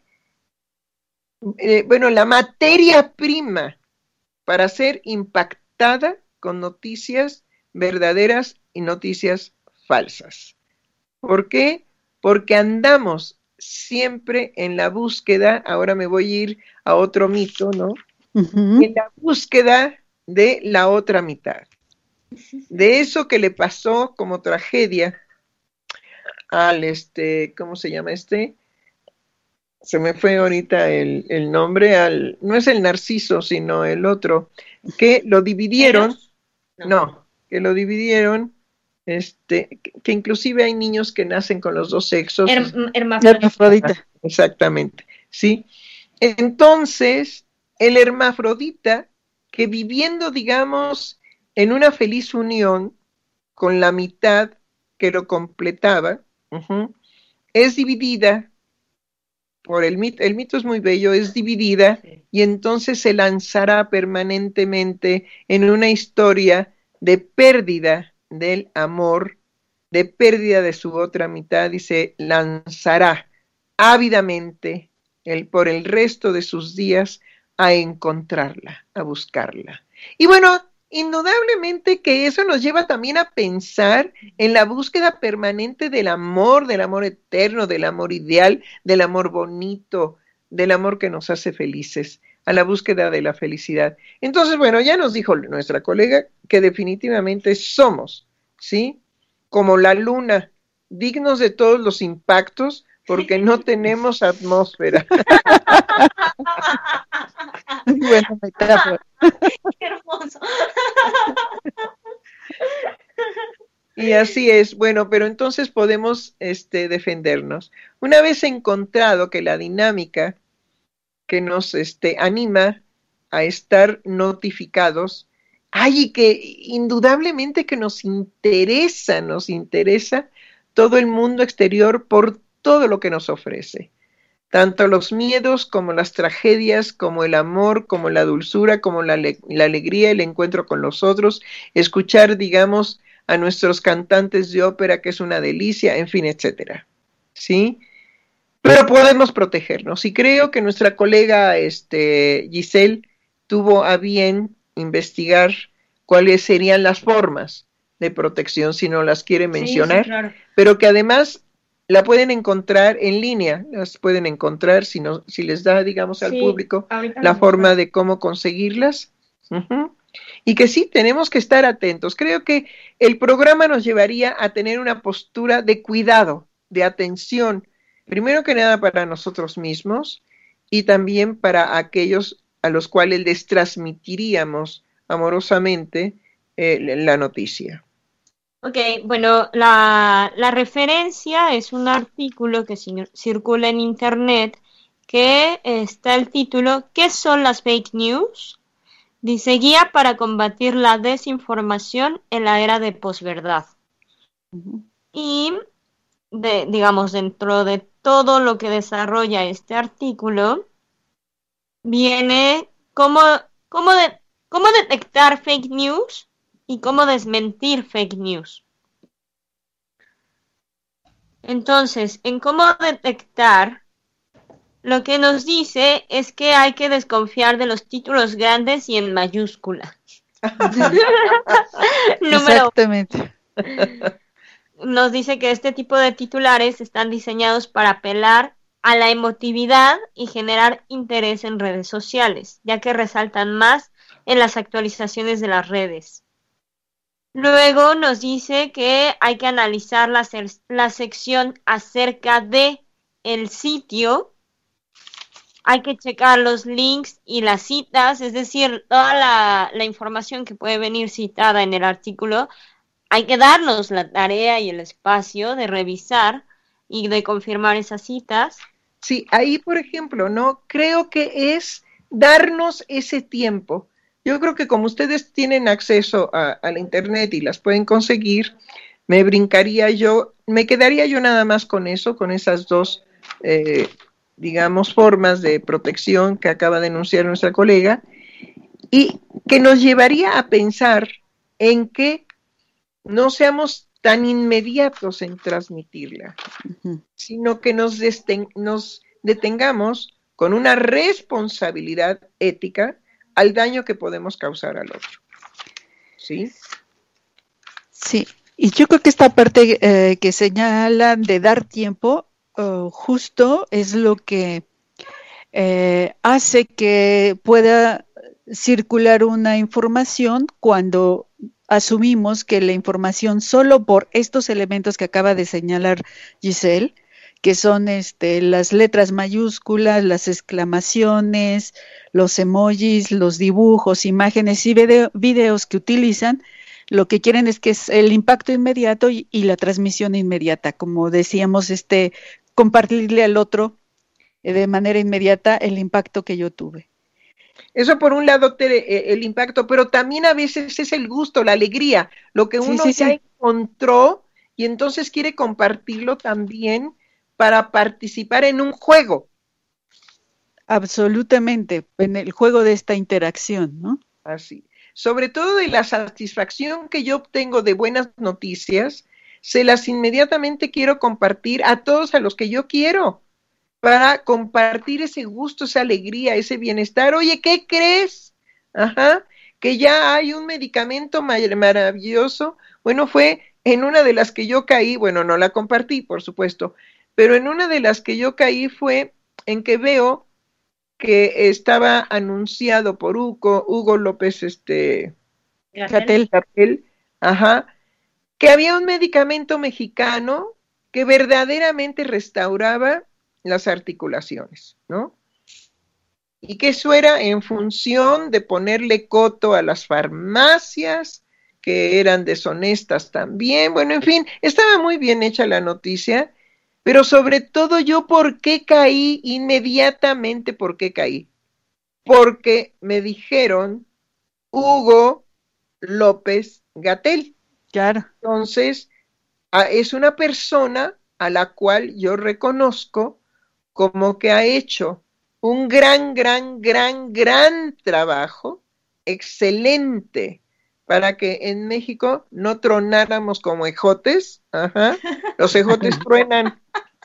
la materia prima para ser impactada con noticias verdaderas y noticias falsas. ¿Por qué? Porque andamos siempre en la búsqueda, ahora me voy a ir a otro mito, ¿no? En la búsqueda de la otra mitad. De eso que le pasó como tragedia al ¿cómo se llama Se me fue ahorita el nombre, no es el Narciso, sino el otro, que lo dividieron, que lo dividieron, que inclusive hay niños que nacen con los dos sexos. Hermafrodita. Exactamente, sí. Entonces, el hermafrodita, que viviendo, digamos, en una feliz unión con la mitad que lo completaba, es dividida por el mito es muy bello, es dividida, y entonces se lanzará permanentemente en una historia de pérdida del amor, de pérdida de su otra mitad, y se lanzará ávidamente por el resto de sus días a encontrarla, a buscarla. Y bueno, indudablemente que eso nos lleva también a pensar en la búsqueda permanente del amor eterno, del amor ideal, del amor bonito, del amor que nos hace felices, a la búsqueda de la felicidad. Entonces, bueno, ya nos dijo nuestra colega que definitivamente somos, ¿sí? Como la luna, dignos de todos los impactos, porque no tenemos atmósfera. Buena metáfora. Qué hermoso. Y así es, bueno, pero entonces podemos defendernos. Una vez encontrado que la dinámica que nos anima a estar notificados, y que indudablemente que nos interesa todo el mundo exterior por todo lo que nos ofrece. Tanto los miedos como las tragedias, como el amor, como la dulzura, como la alegría, el encuentro con los otros, escuchar, digamos, a nuestros cantantes de ópera, que es una delicia, en fin, etcétera. ¿Sí? Pero podemos protegernos. Y creo que nuestra colega Giselle tuvo a bien investigar cuáles serían las formas de protección, si no las quiere mencionar, sí, claro. Pero que además la pueden encontrar en línea, las pueden encontrar si les da, digamos, al público la forma de cómo conseguirlas. Y que sí, tenemos que estar atentos. Creo que el programa nos llevaría a tener una postura de cuidado, de atención, primero que nada para nosotros mismos y también para aquellos a los cuales les transmitiríamos amorosamente la noticia. Ok, bueno, la referencia es un artículo que circula en internet que está el título ¿Qué son las fake news? Dice guía para combatir la desinformación en la era de posverdad. Y digamos, dentro de todo lo que desarrolla este artículo viene cómo detectar fake news y cómo desmentir fake news. Entonces, en cómo detectar, lo que nos dice es que hay que desconfiar de los títulos grandes y en mayúscula. Exactamente. nos dice que este tipo de titulares están diseñados para apelar a la emotividad y generar interés en redes sociales, ya que resaltan más en las actualizaciones de las redes. Luego nos dice que hay que analizar la sección acerca de el sitio, hay que checar los links y las citas, es decir, toda la información que puede venir citada en el artículo, hay que darnos la tarea y el espacio de revisar y de confirmar esas citas. Sí, ahí, por ejemplo, ¿no? Creo que es darnos ese tiempo. Yo creo que como ustedes tienen acceso a la internet y las pueden conseguir, me quedaría yo nada más con eso, con esas dos, digamos, formas de protección que acaba de enunciar nuestra colega, y que nos llevaría a pensar en que no seamos tan inmediatos en transmitirla, sino que nos detengamos con una responsabilidad ética al daño que podemos causar al otro. ¿Sí? Sí, y yo creo que esta parte que señalan de dar tiempo, justo es lo que hace que pueda circular una información cuando asumimos que la información solo por estos elementos que acaba de señalar Giselle, que son las letras mayúsculas, las exclamaciones, los emojis, los dibujos, imágenes y videos que utilizan, lo que quieren es que es el impacto inmediato y la transmisión inmediata, como decíamos, compartirle al otro de manera inmediata el impacto que yo tuve. Eso por un lado, el impacto, pero también a veces es el gusto, la alegría, lo que uno ya encontró y entonces quiere compartirlo también para participar en un juego. Absolutamente, en el juego de esta interacción, ¿no? Así. Sobre todo de la satisfacción que yo obtengo de buenas noticias, se las inmediatamente quiero compartir a todos a los que yo quiero, para compartir ese gusto, esa alegría, ese bienestar. Oye, ¿qué crees? Que ya hay un medicamento maravilloso. Bueno, fue en una de las que yo caí, bueno, no la compartí, por supuesto, pero en una de las que yo caí fue en que veo que estaba anunciado por Hugo López Gatell, que había un medicamento mexicano que verdaderamente restauraba las articulaciones, ¿no? Y que eso era en función de ponerle coto a las farmacias, que eran deshonestas también. Bueno, en fin, estaba muy bien hecha la noticia, pero sobre todo yo, ¿por qué caí? Inmediatamente, ¿por qué caí? Porque me dijeron Hugo López Gatell. Claro. Entonces, es una persona a la cual yo reconozco como que ha hecho un gran trabajo, excelente, para que en México no tronáramos como ejotes. Los ejotes truenan.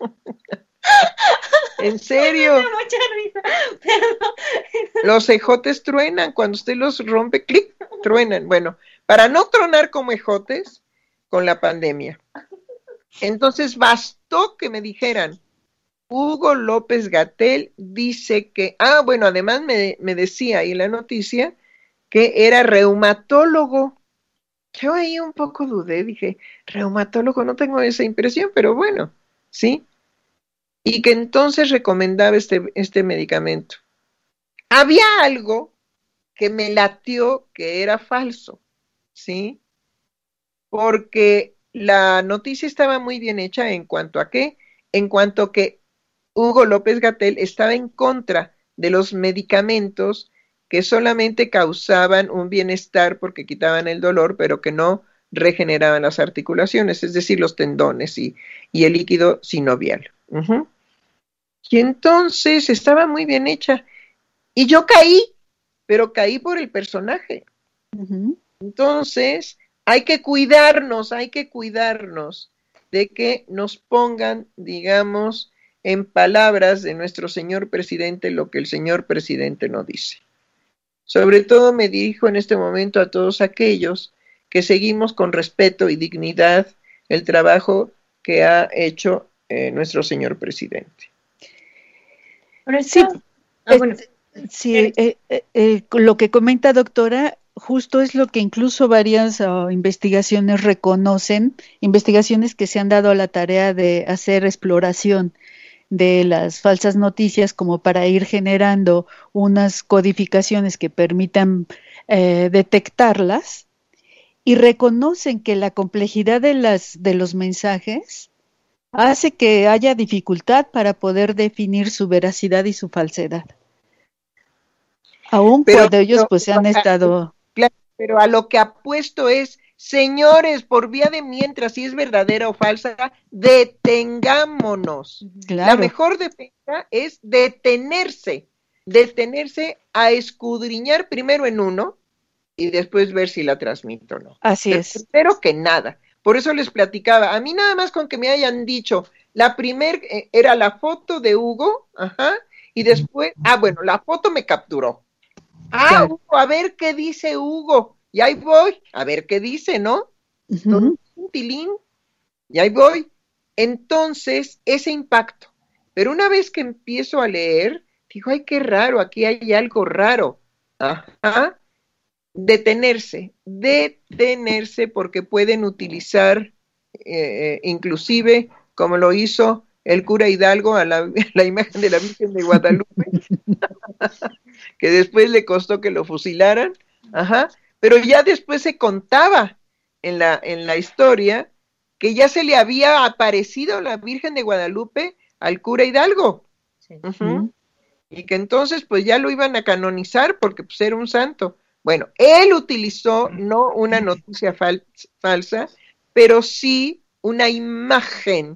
¿En serio? Me da mucha risa. Perdón. Los ejotes truenan, cuando usted los rompe, clic, truenan. Bueno, para no tronar como ejotes, con la pandemia. Entonces bastó que me dijeran, Hugo López Gatell dice que, bueno, además me decía ahí en la noticia que era reumatólogo. Yo ahí un poco dudé, dije, reumatólogo, no tengo esa impresión, pero bueno, ¿sí? Y que entonces recomendaba este medicamento. Había algo que me latió que era falso, ¿sí? Porque la noticia estaba muy bien hecha en cuanto a qué, en cuanto que Hugo López Gatell estaba en contra de los medicamentos que solamente causaban un bienestar porque quitaban el dolor, pero que no regeneraban las articulaciones, es decir, los tendones y el líquido sinovial. Y entonces estaba muy bien hecha. Y yo caí, pero caí por el personaje. Entonces, hay que cuidarnos de que nos pongan, digamos, en palabras de nuestro señor presidente lo que el señor presidente no dice. Sobre todo me dirijo en este momento a todos aquellos que seguimos con respeto y dignidad el trabajo que ha hecho nuestro señor presidente. Sí, sí, lo que comenta, doctora, justo es lo que incluso varias investigaciones reconocen, investigaciones que se han dado a la tarea de hacer exploración de las falsas noticias como para ir generando unas codificaciones que permitan detectarlas, y reconocen que la complejidad de los mensajes hace que haya dificultad para poder definir su veracidad y su falsedad. Aún cuando ellos pues han estado... Claro, pero a lo que apuesto es, señores, por vía de mientras, si es verdadera o falsa, detengámonos. Claro. La mejor defensa es detenerse a escudriñar primero en uno y después ver si la transmito o no. Así es. Primero que nada. Por eso les platicaba, a mí nada más con que me hayan dicho, la primer era la foto de Hugo, y después, bueno, la foto me capturó. Claro. Hugo, a ver qué dice Hugo, y ahí voy, a ver qué dice, ¿no? Un tilín, y ahí voy. Entonces, ese impacto. Pero una vez que empiezo a leer, digo, ay, qué raro, aquí hay algo raro. Detenerse porque pueden utilizar inclusive como lo hizo el cura Hidalgo a la imagen de la Virgen de Guadalupe que después le costó que lo fusilaran, pero ya después se contaba en la historia que ya se le había aparecido la Virgen de Guadalupe al cura Hidalgo, sí. Y que entonces pues ya lo iban a canonizar porque pues era un santo. Bueno, él utilizó no una noticia falsa, pero sí una imagen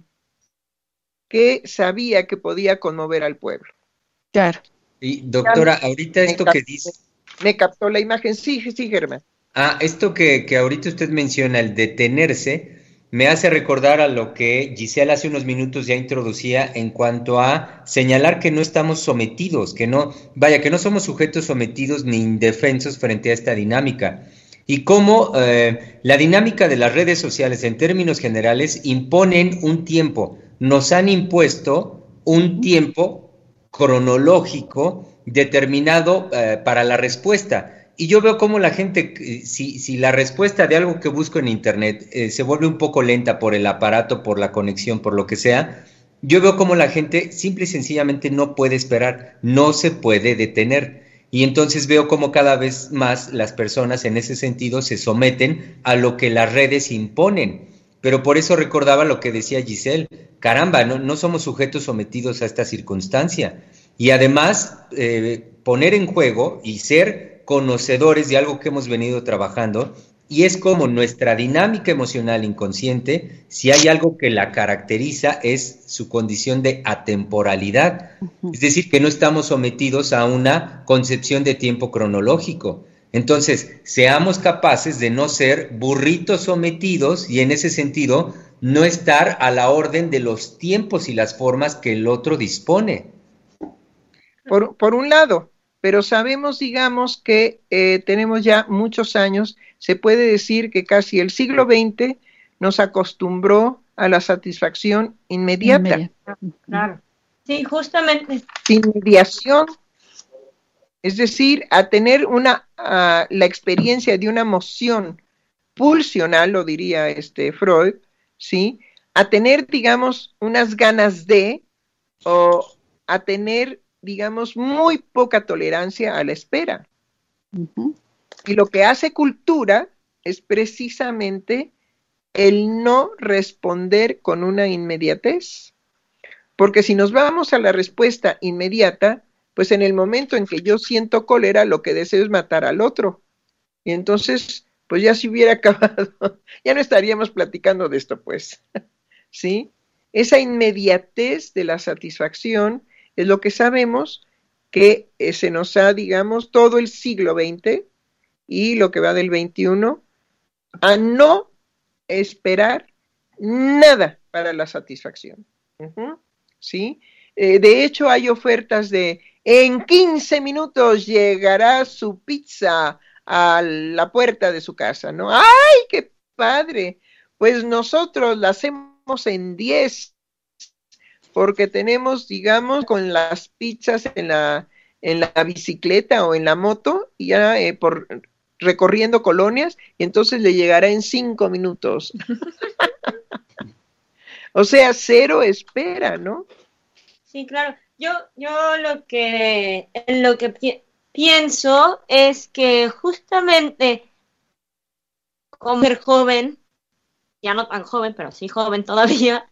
que sabía que podía conmover al pueblo. Claro. Y doctora, ahorita esto que dice... Me captó la imagen, sí, Germán. Esto que ahorita usted menciona, el detenerse, me hace recordar a lo que Giselle hace unos minutos ya introducía en cuanto a señalar que no estamos sometidos, que no somos sujetos sometidos ni indefensos frente a esta dinámica. Y cómo la dinámica de las redes sociales en términos generales imponen un tiempo, nos han impuesto un tiempo cronológico determinado para la respuesta. Y yo veo cómo la gente, si la respuesta de algo que busco en internet se vuelve un poco lenta por el aparato, por la conexión, por lo que sea, yo veo cómo la gente simple y sencillamente no puede esperar, no se puede detener. Y entonces veo cómo cada vez más las personas en ese sentido se someten a lo que las redes imponen. Pero por eso recordaba lo que decía Giselle, caramba, no somos sujetos sometidos a esta circunstancia. Y además poner en juego y ser conocedores de algo que hemos venido trabajando, y es como nuestra dinámica emocional inconsciente, si hay algo que la caracteriza, es su condición de atemporalidad, es decir, que no estamos sometidos a una concepción de tiempo cronológico. Entonces, seamos capaces de no ser burritos sometidos y en ese sentido no estar a la orden de los tiempos y las formas que el otro dispone. Por un lado, pero sabemos, digamos, que tenemos ya muchos años, se puede decir que casi el siglo XX nos acostumbró a la satisfacción inmediata. Claro. Sí, justamente. Sin mediación, es decir, a tener la experiencia de una emoción pulsional, lo diría Freud, ¿sí? A tener, digamos, unas ganas o a tener, digamos, muy poca tolerancia a la espera. Y lo que hace cultura es precisamente el no responder con una inmediatez. Porque si nos vamos a la respuesta inmediata, pues en el momento en que yo siento cólera, lo que deseo es matar al otro. Y entonces, pues ya se hubiera acabado, ya no estaríamos platicando de esto, pues. ¿Sí? Esa inmediatez de la satisfacción es lo que sabemos que se nos ha, digamos, todo el siglo XX y lo que va del XXI, a no esperar nada para la satisfacción. ¿Sí? De hecho, hay ofertas de en 15 minutos llegará su pizza a la puerta de su casa, ¿no? ¡Ay, qué padre! pues nosotros la hacemos en 10, porque tenemos, digamos, con las pizzas en la bicicleta o en la moto, y ya por recorriendo colonias, y entonces le llegará en 5 minutos. O sea, cero espera, ¿no? Sí, claro. Yo lo que pienso es que justamente como ser joven, ya no tan joven, pero sí joven todavía,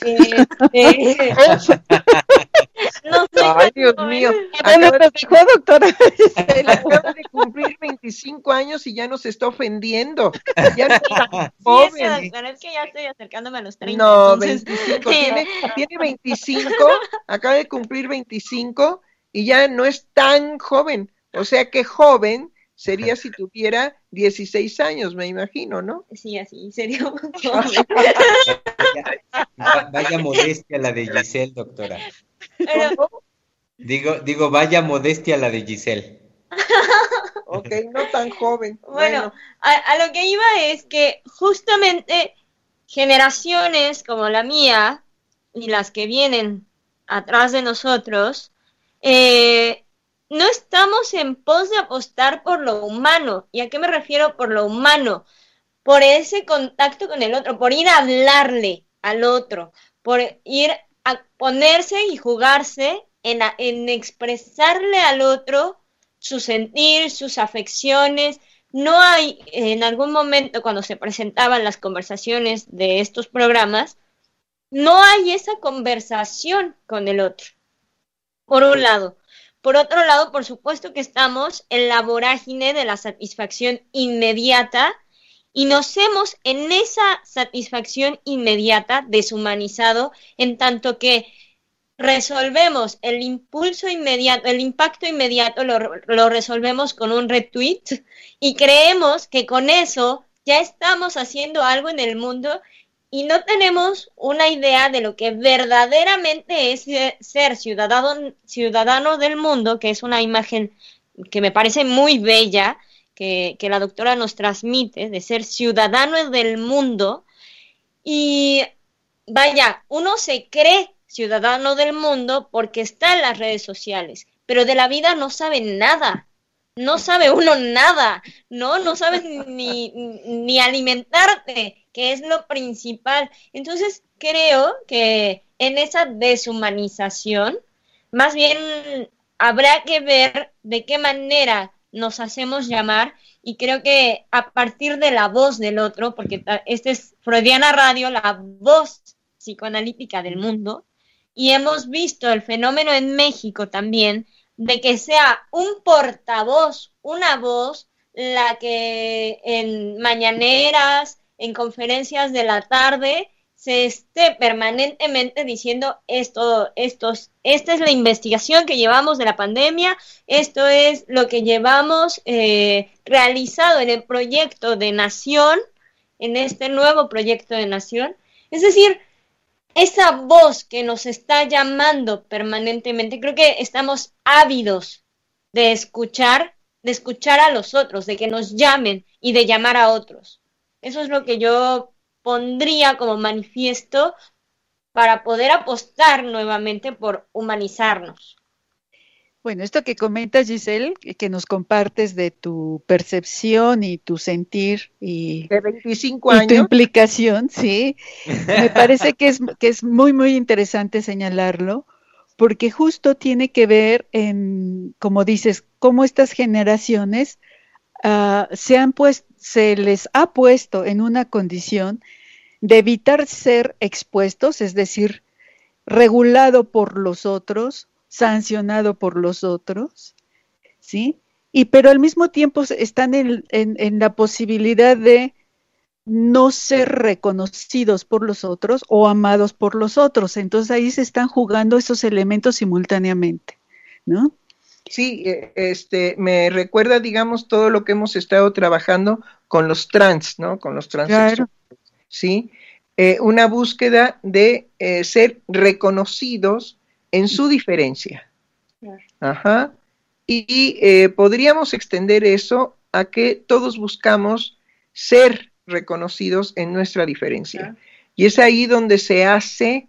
no sé. Ay, Dios mío. Bueno, nos dejó, doctora. Acaba de cumplir 25 años y ya nos está ofendiendo. Ya no está Sí, joven. es que ya estoy acercándome a los 30. No, entonces, 25. Tiene 25, acaba de cumplir 25 y ya no es tan joven. O sea que joven sería si tuviera 16 años, me imagino, ¿no? Sí, así sería un joven. Vaya modestia la de Giselle, doctora. Pero, Digo, vaya modestia la de Giselle. Ok, no tan joven. bueno, a lo que iba es que justamente generaciones como la mía y las que vienen atrás de nosotros, no estamos en pos de apostar por lo humano. ¿Y a qué me refiero por lo humano? Por ese contacto con el otro, por ir a hablarle al otro, por ir a ponerse y jugarse en expresarle al otro su sentir, sus afecciones. No hay, en algún momento cuando se presentaban las conversaciones de estos programas, no hay esa conversación con el otro, por un lado. Por otro lado, por supuesto que estamos en la vorágine de la satisfacción inmediata y nos hemos en esa satisfacción inmediata deshumanizado, en tanto que resolvemos el impulso inmediato, el impacto inmediato lo resolvemos con un retweet y creemos que con eso ya estamos haciendo algo en el mundo y no tenemos una idea de lo que verdaderamente es ser ciudadano del mundo, que es una imagen que me parece muy bella, que la doctora nos transmite, de ser ciudadano del mundo. Y vaya, uno se cree ciudadano del mundo porque está en las redes sociales, pero de la vida no sabe nada. No sabe uno nada, no sabes ni alimentarte, que es lo principal. Entonces creo que en esa deshumanización, más bien habrá que ver de qué manera nos hacemos llamar, y creo que a partir de la voz del otro, porque este es Freudiana Radio, la voz psicoanalítica del mundo, y hemos visto el fenómeno en México también, de que sea un portavoz, una voz, la que en mañaneras, en conferencias de la tarde, se esté permanentemente diciendo esta es la investigación que llevamos de la pandemia, esto es lo que llevamos realizado en el proyecto de nación, en este nuevo proyecto de nación. Es decir, esa voz que nos está llamando permanentemente, creo que estamos ávidos de escuchar a los otros, de que nos llamen y de llamar a otros. Eso es lo que yo pondría como manifiesto para poder apostar nuevamente por humanizarnos. Bueno, esto que comentas, Giselle, que nos compartes de tu percepción y tu sentir y de 25 años. Y tu implicación, sí, me parece que es muy, muy interesante señalarlo, porque justo tiene que ver en, como dices, cómo estas generaciones se les ha puesto en una condición de evitar ser expuestos, es decir, regulado por los otros, sancionado por los otros, ¿sí? Pero al mismo tiempo están en la posibilidad de no ser reconocidos por los otros o amados por los otros. Entonces ahí se están jugando esos elementos simultáneamente, ¿no? Sí, me recuerda, digamos, todo lo que hemos estado trabajando con los trans, ¿no? Con los transexuales, claro. ¿Sí? Una búsqueda de ser reconocidos en su diferencia. Claro. Ajá. Y podríamos extender eso a que todos buscamos ser reconocidos en nuestra diferencia. Y es ahí donde se hace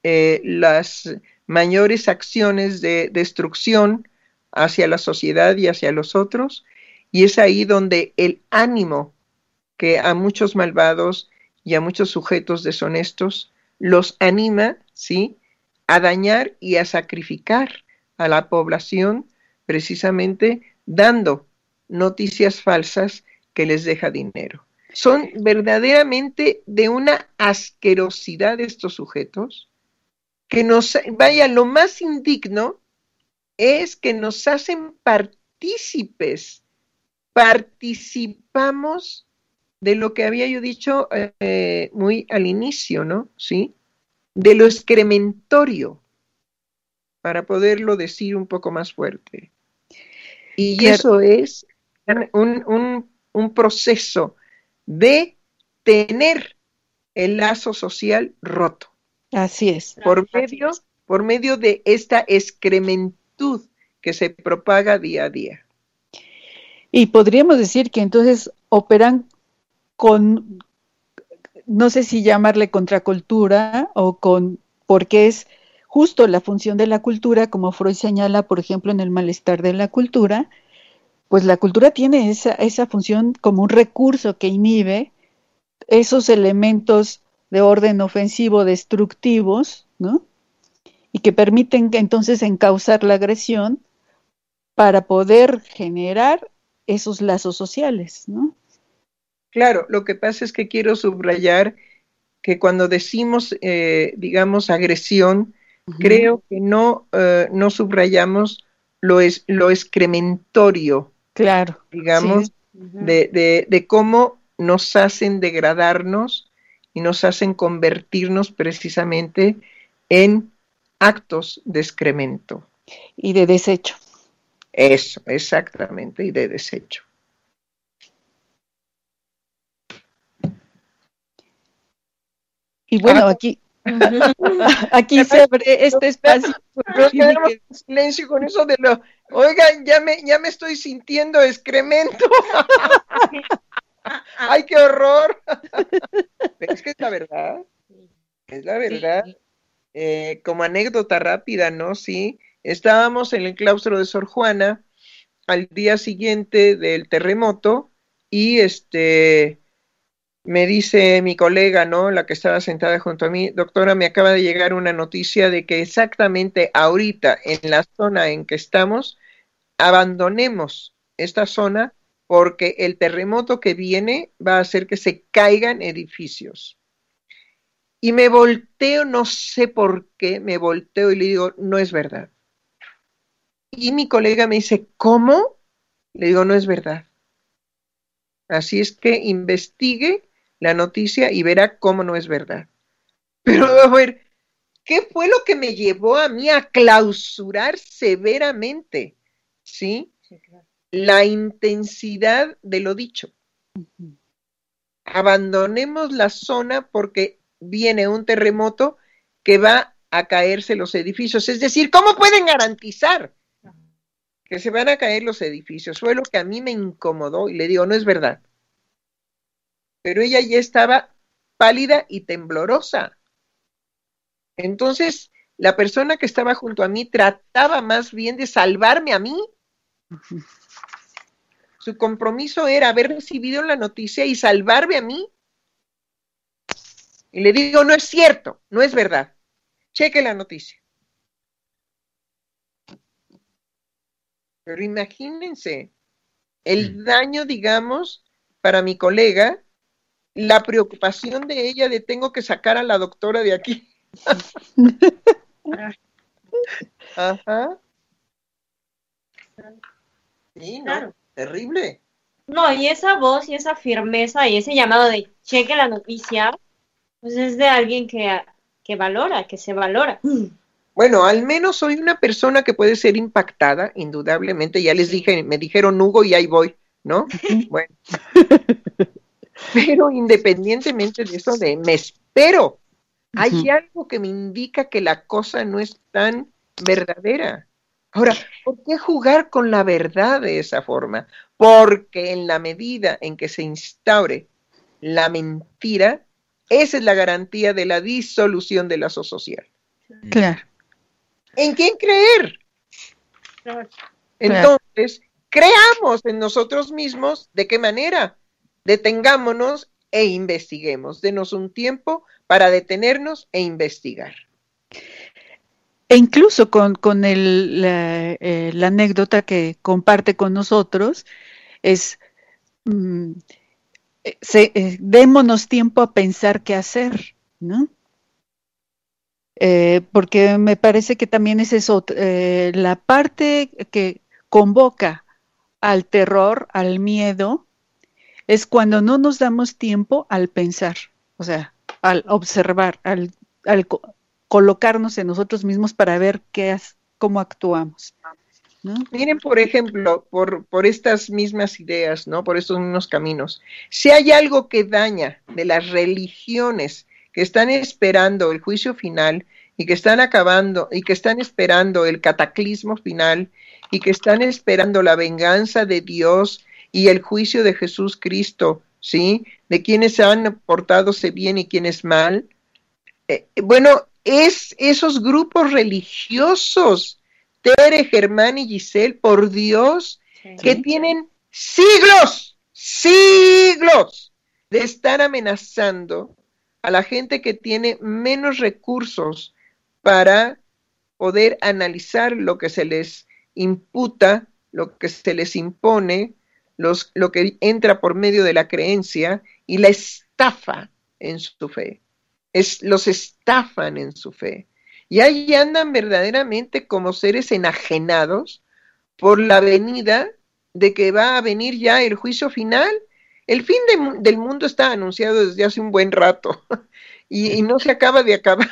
las mayores acciones de destrucción hacia la sociedad y hacia los otros, y es ahí donde el ánimo que a muchos malvados y a muchos sujetos deshonestos los anima, ¿sí?, a dañar y a sacrificar a la población, precisamente dando noticias falsas que les deja dinero. Son verdaderamente de una asquerosidad estos sujetos, que nos, vaya, lo más indigno es que nos hacen partícipes, participamos de lo que había yo dicho muy al inicio, ¿no? ¿Sí? De lo excrementorio, para poderlo decir un poco más fuerte. Y claro, eso es un proceso de tener el lazo social roto. Así es. Por medio de esta excrementud que se propaga día a día. Y podríamos decir que entonces operan con, no sé si llamarle contracultura o con, porque es justo la función de la cultura, como Freud señala, por ejemplo, en el malestar de la cultura, pues la cultura tiene esa función como un recurso que inhibe esos elementos de orden ofensivo destructivos, ¿no? Y que permiten que entonces encauzar la agresión para poder generar esos lazos sociales, ¿no? Claro, lo que pasa es que quiero subrayar que cuando decimos, digamos, agresión, creo que no subrayamos lo excrementorio, claro, digamos, sí, de cómo nos hacen degradarnos y nos hacen convertirnos precisamente en actos de excremento. Y de desecho. Eso, exactamente, y de desecho. Y bueno, aquí se abre este espacio. Nos quedamos en silencio con eso de lo, oigan, ya me estoy sintiendo excremento. ¡Ay, qué horror! Pero es que es la verdad. Es la verdad. Sí. Como anécdota rápida, ¿no? Sí. Estábamos en el claustro de Sor Juana al día siguiente del terremoto y me dice mi colega, ¿no?, la que estaba sentada junto a mí, doctora, me acaba de llegar una noticia de que exactamente ahorita en la zona en que estamos, abandonemos esta zona porque el terremoto que viene va a hacer que se caigan edificios. Y me volteo, no sé por qué, me volteo y le digo, no es verdad. Y mi colega me dice, ¿cómo? Le digo, no es verdad. Así es que investigue la noticia y verá cómo no es verdad. Pero a ver, ¿qué fue lo que me llevó a mí a clausurar severamente? ¿Sí? Sí, claro. La intensidad de lo dicho. Abandonemos la zona porque viene un terremoto que va a caerse los edificios. Es decir, ¿cómo pueden garantizar que se van a caer los edificios? Fue lo que a mí me incomodó y le digo, no es verdad. Pero ella ya estaba pálida y temblorosa. Entonces, la persona que estaba junto a mí trataba más bien de salvarme a mí. Su compromiso era haber recibido la noticia y salvarme a mí. Y le digo, no es cierto, no es verdad. Cheque la noticia. Pero imagínense el daño, digamos, para mi colega, la preocupación de ella de tengo que sacar a la doctora de aquí. Ajá. Sí, ¿no? Claro. Terrible. No, y esa voz y esa firmeza y ese llamado de cheque la noticia, pues es de alguien que valora, que se valora. Bueno, al menos soy una persona que puede ser impactada, indudablemente. Ya les dije, me dijeron Hugo y ahí voy, ¿no? Bueno. Pero independientemente de eso, me espero. Hay algo que me indica que la cosa no es tan verdadera. Ahora, ¿por qué jugar con la verdad de esa forma? Porque en la medida en que se instaure la mentira, esa es la garantía de la disolución del lazo social. Claro. ¿En quién creer? Entonces, creamos en nosotros mismos. ¿De qué manera? Detengámonos e investiguemos. Denos un tiempo para detenernos e investigar. E incluso con la anécdota que comparte con nosotros es, démonos tiempo a pensar qué hacer, ¿no? Porque me parece que también es eso, la parte que convoca al terror, al miedo, es cuando no nos damos tiempo al pensar, o sea, al observar, al colocarnos en nosotros mismos para ver cómo actuamos, ¿no? Miren, por ejemplo, por estas mismas ideas, ¿no? Por estos mismos caminos. Si hay algo que daña de las religiones que están esperando el juicio final y que están acabando y que están esperando el cataclismo final y que están esperando la venganza de Dios y el juicio de Jesús Cristo, ¿sí? De quienes han portadose bien y quienes mal. Bueno, es esos grupos religiosos, Tere, Germán y Giselle, por Dios, que tienen siglos de estar amenazando a la gente que tiene menos recursos para poder analizar lo que se les imputa, lo que se les impone, lo que entra por medio de la creencia y la estafa en su fe. Los estafan en su fe. Y ahí andan verdaderamente como seres enajenados por la venida de que va a venir ya el juicio final. El fin del mundo está anunciado desde hace un buen rato y no se acaba de acabar.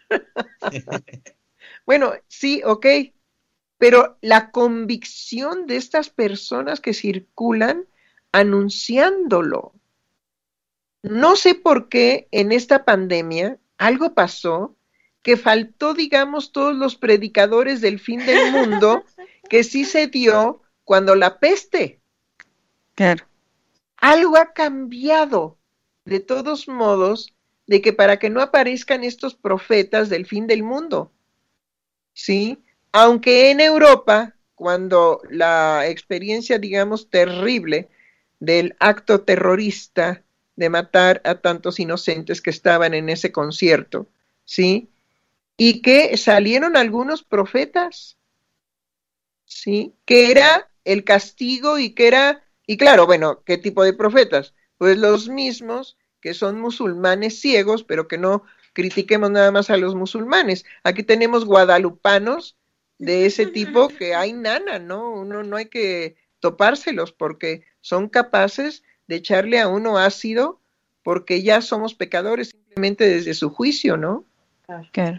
Bueno, sí, ok, pero la convicción de estas personas que circulan anunciándolo. No sé por qué en esta pandemia algo pasó que faltó, digamos, todos los predicadores del fin del mundo que sí se dio cuando la peste. Claro. Algo ha cambiado, de todos modos, de que para que no aparezcan estos profetas del fin del mundo, ¿sí? Aunque en Europa, cuando la experiencia, digamos, terrible del acto terrorista de matar a tantos inocentes que estaban en ese concierto, ¿sí? Y que salieron algunos profetas, ¿sí? Que era el castigo y claro, bueno, ¿qué tipo de profetas? Pues los mismos que son musulmanes ciegos, pero que no critiquemos nada más a los musulmanes. Aquí tenemos guadalupanos de ese tipo que hay nana, ¿no? Uno no hay que topárselos porque son capaces de echarle a uno ácido porque ya somos pecadores simplemente desde su juicio, ¿no? Claro.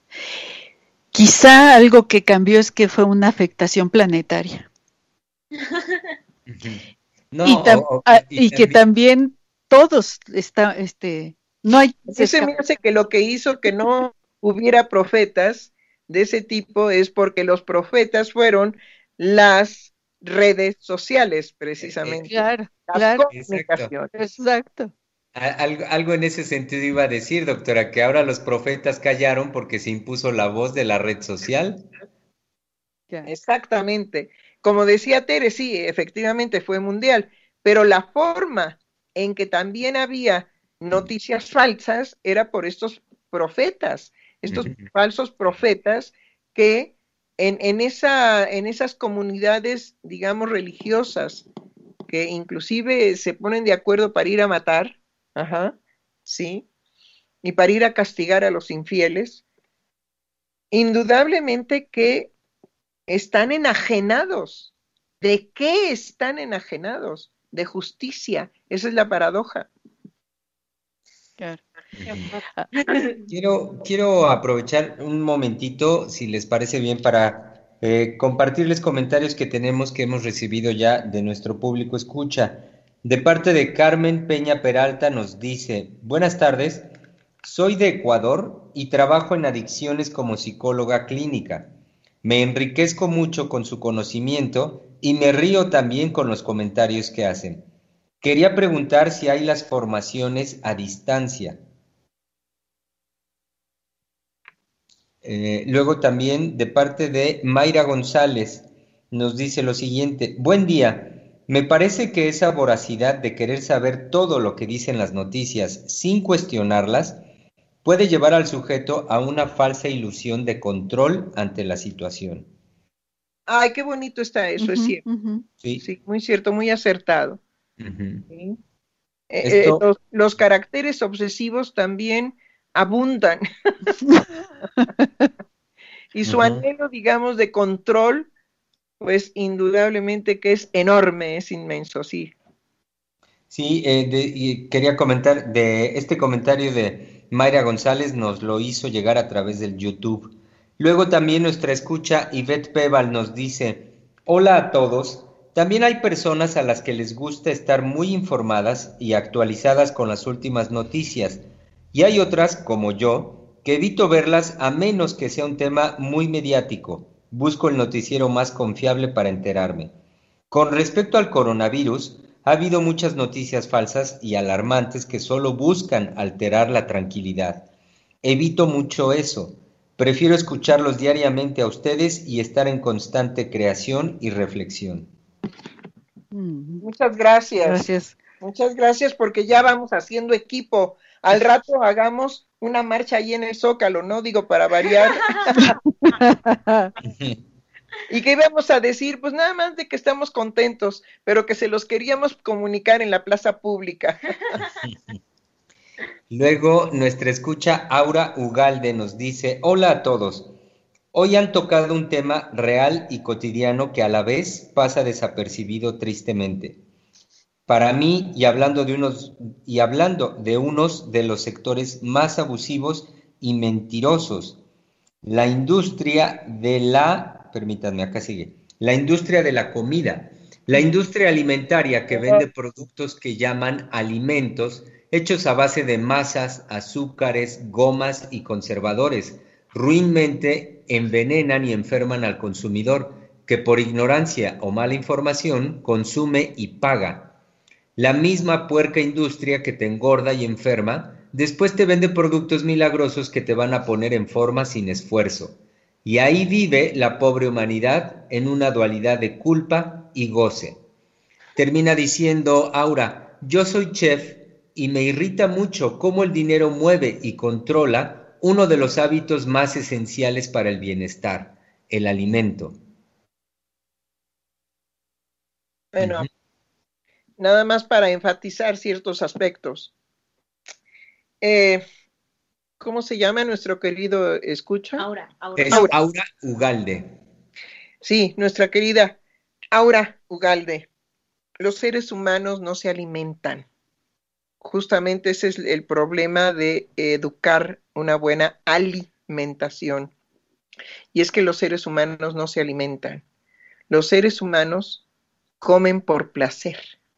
Quizá algo que cambió es que fue una afectación planetaria. No, y que también todos no hay. Ese me hace que lo que hizo que no hubiera profetas de ese tipo es porque los profetas fueron las redes sociales, precisamente. Claro, las comunicaciones. Exacto. Algo en ese sentido iba a decir, doctora, que ahora los profetas callaron porque se impuso la voz de la red social. Exactamente. Como decía Tere, sí, efectivamente fue mundial, pero la forma en que también había noticias falsas era por estos profetas, estos falsos profetas que en esas comunidades, digamos, religiosas, que inclusive se ponen de acuerdo para ir a matar, sí, y para ir a castigar a los infieles, indudablemente que están enajenados. ¿De qué están enajenados? De justicia. Esa es la paradoja. Claro. Quiero aprovechar un momentito, si les parece bien, para compartirles comentarios que hemos recibido ya de nuestro público escucha. De parte de Carmen Peña Peralta nos dice: buenas tardes, soy de Ecuador y trabajo en adicciones como psicóloga clínica. Me enriquezco mucho con su conocimiento y me río también con los comentarios que hacen. Quería preguntar si hay las formaciones a distancia. Luego también de parte de Mayra González nos dice lo siguiente: buen día, me parece que esa voracidad de querer saber todo lo que dicen las noticias sin cuestionarlas puede llevar al sujeto a una falsa ilusión de control ante la situación. Ay, qué bonito está eso, es cierto. Sí. Sí, muy cierto, muy acertado. Uh-huh. ¿Sí? Los caracteres obsesivos también abundan. Y su anhelo, digamos, de control, pues indudablemente que es enorme, es inmenso, sí. Sí, y quería comentar de este comentario de Mayra González, nos lo hizo llegar a través del YouTube. Luego también nuestra escucha Ivette Peval nos dice: hola a todos, también hay personas a las que les gusta estar muy informadas y actualizadas con las últimas noticias, y hay otras, como yo, que evito verlas a menos que sea un tema muy mediático. Busco el noticiero más confiable para enterarme. Con respecto al coronavirus, ha habido muchas noticias falsas y alarmantes que solo buscan alterar la tranquilidad. Evito mucho eso. Prefiero escucharlos diariamente a ustedes y estar en constante creación y reflexión. Muchas gracias. Gracias. Muchas gracias, porque ya vamos haciendo equipo. Al rato hagamos una marcha ahí en el Zócalo, ¿no? Digo, para variar. ¿Y qué íbamos a decir? Pues nada más de que estamos contentos, pero que se los queríamos comunicar en la plaza pública. Luego, nuestra escucha Aura Ugalde nos dice: hola a todos. Hoy han tocado un tema real y cotidiano que a la vez pasa desapercibido tristemente. Para mí, y hablando de unos de los sectores más abusivos y mentirosos, la industria de la, permítanme, acá sigue, la industria de la comida, la industria alimentaria que vende productos que llaman alimentos, hechos a base de masas, azúcares, gomas y conservadores, ruinmente envenenan y enferman al consumidor, que por ignorancia o mala información consume y paga. La misma puerca industria que te engorda y enferma, después te vende productos milagrosos que te van a poner en forma sin esfuerzo. Y ahí vive la pobre humanidad en una dualidad de culpa y goce. Termina diciendo Aura: yo soy chef y me irrita mucho cómo el dinero mueve y controla uno de los hábitos más esenciales para el bienestar, el alimento. Bueno, nada más para enfatizar ciertos aspectos. ¿Cómo se llama nuestro querido escucha? Aura. Es Aura Ugalde. Sí, nuestra querida Aura Ugalde. Los seres humanos no se alimentan. Justamente ese es el problema de educar una buena alimentación. Y es que los seres humanos no se alimentan. Los seres humanos comen por placer.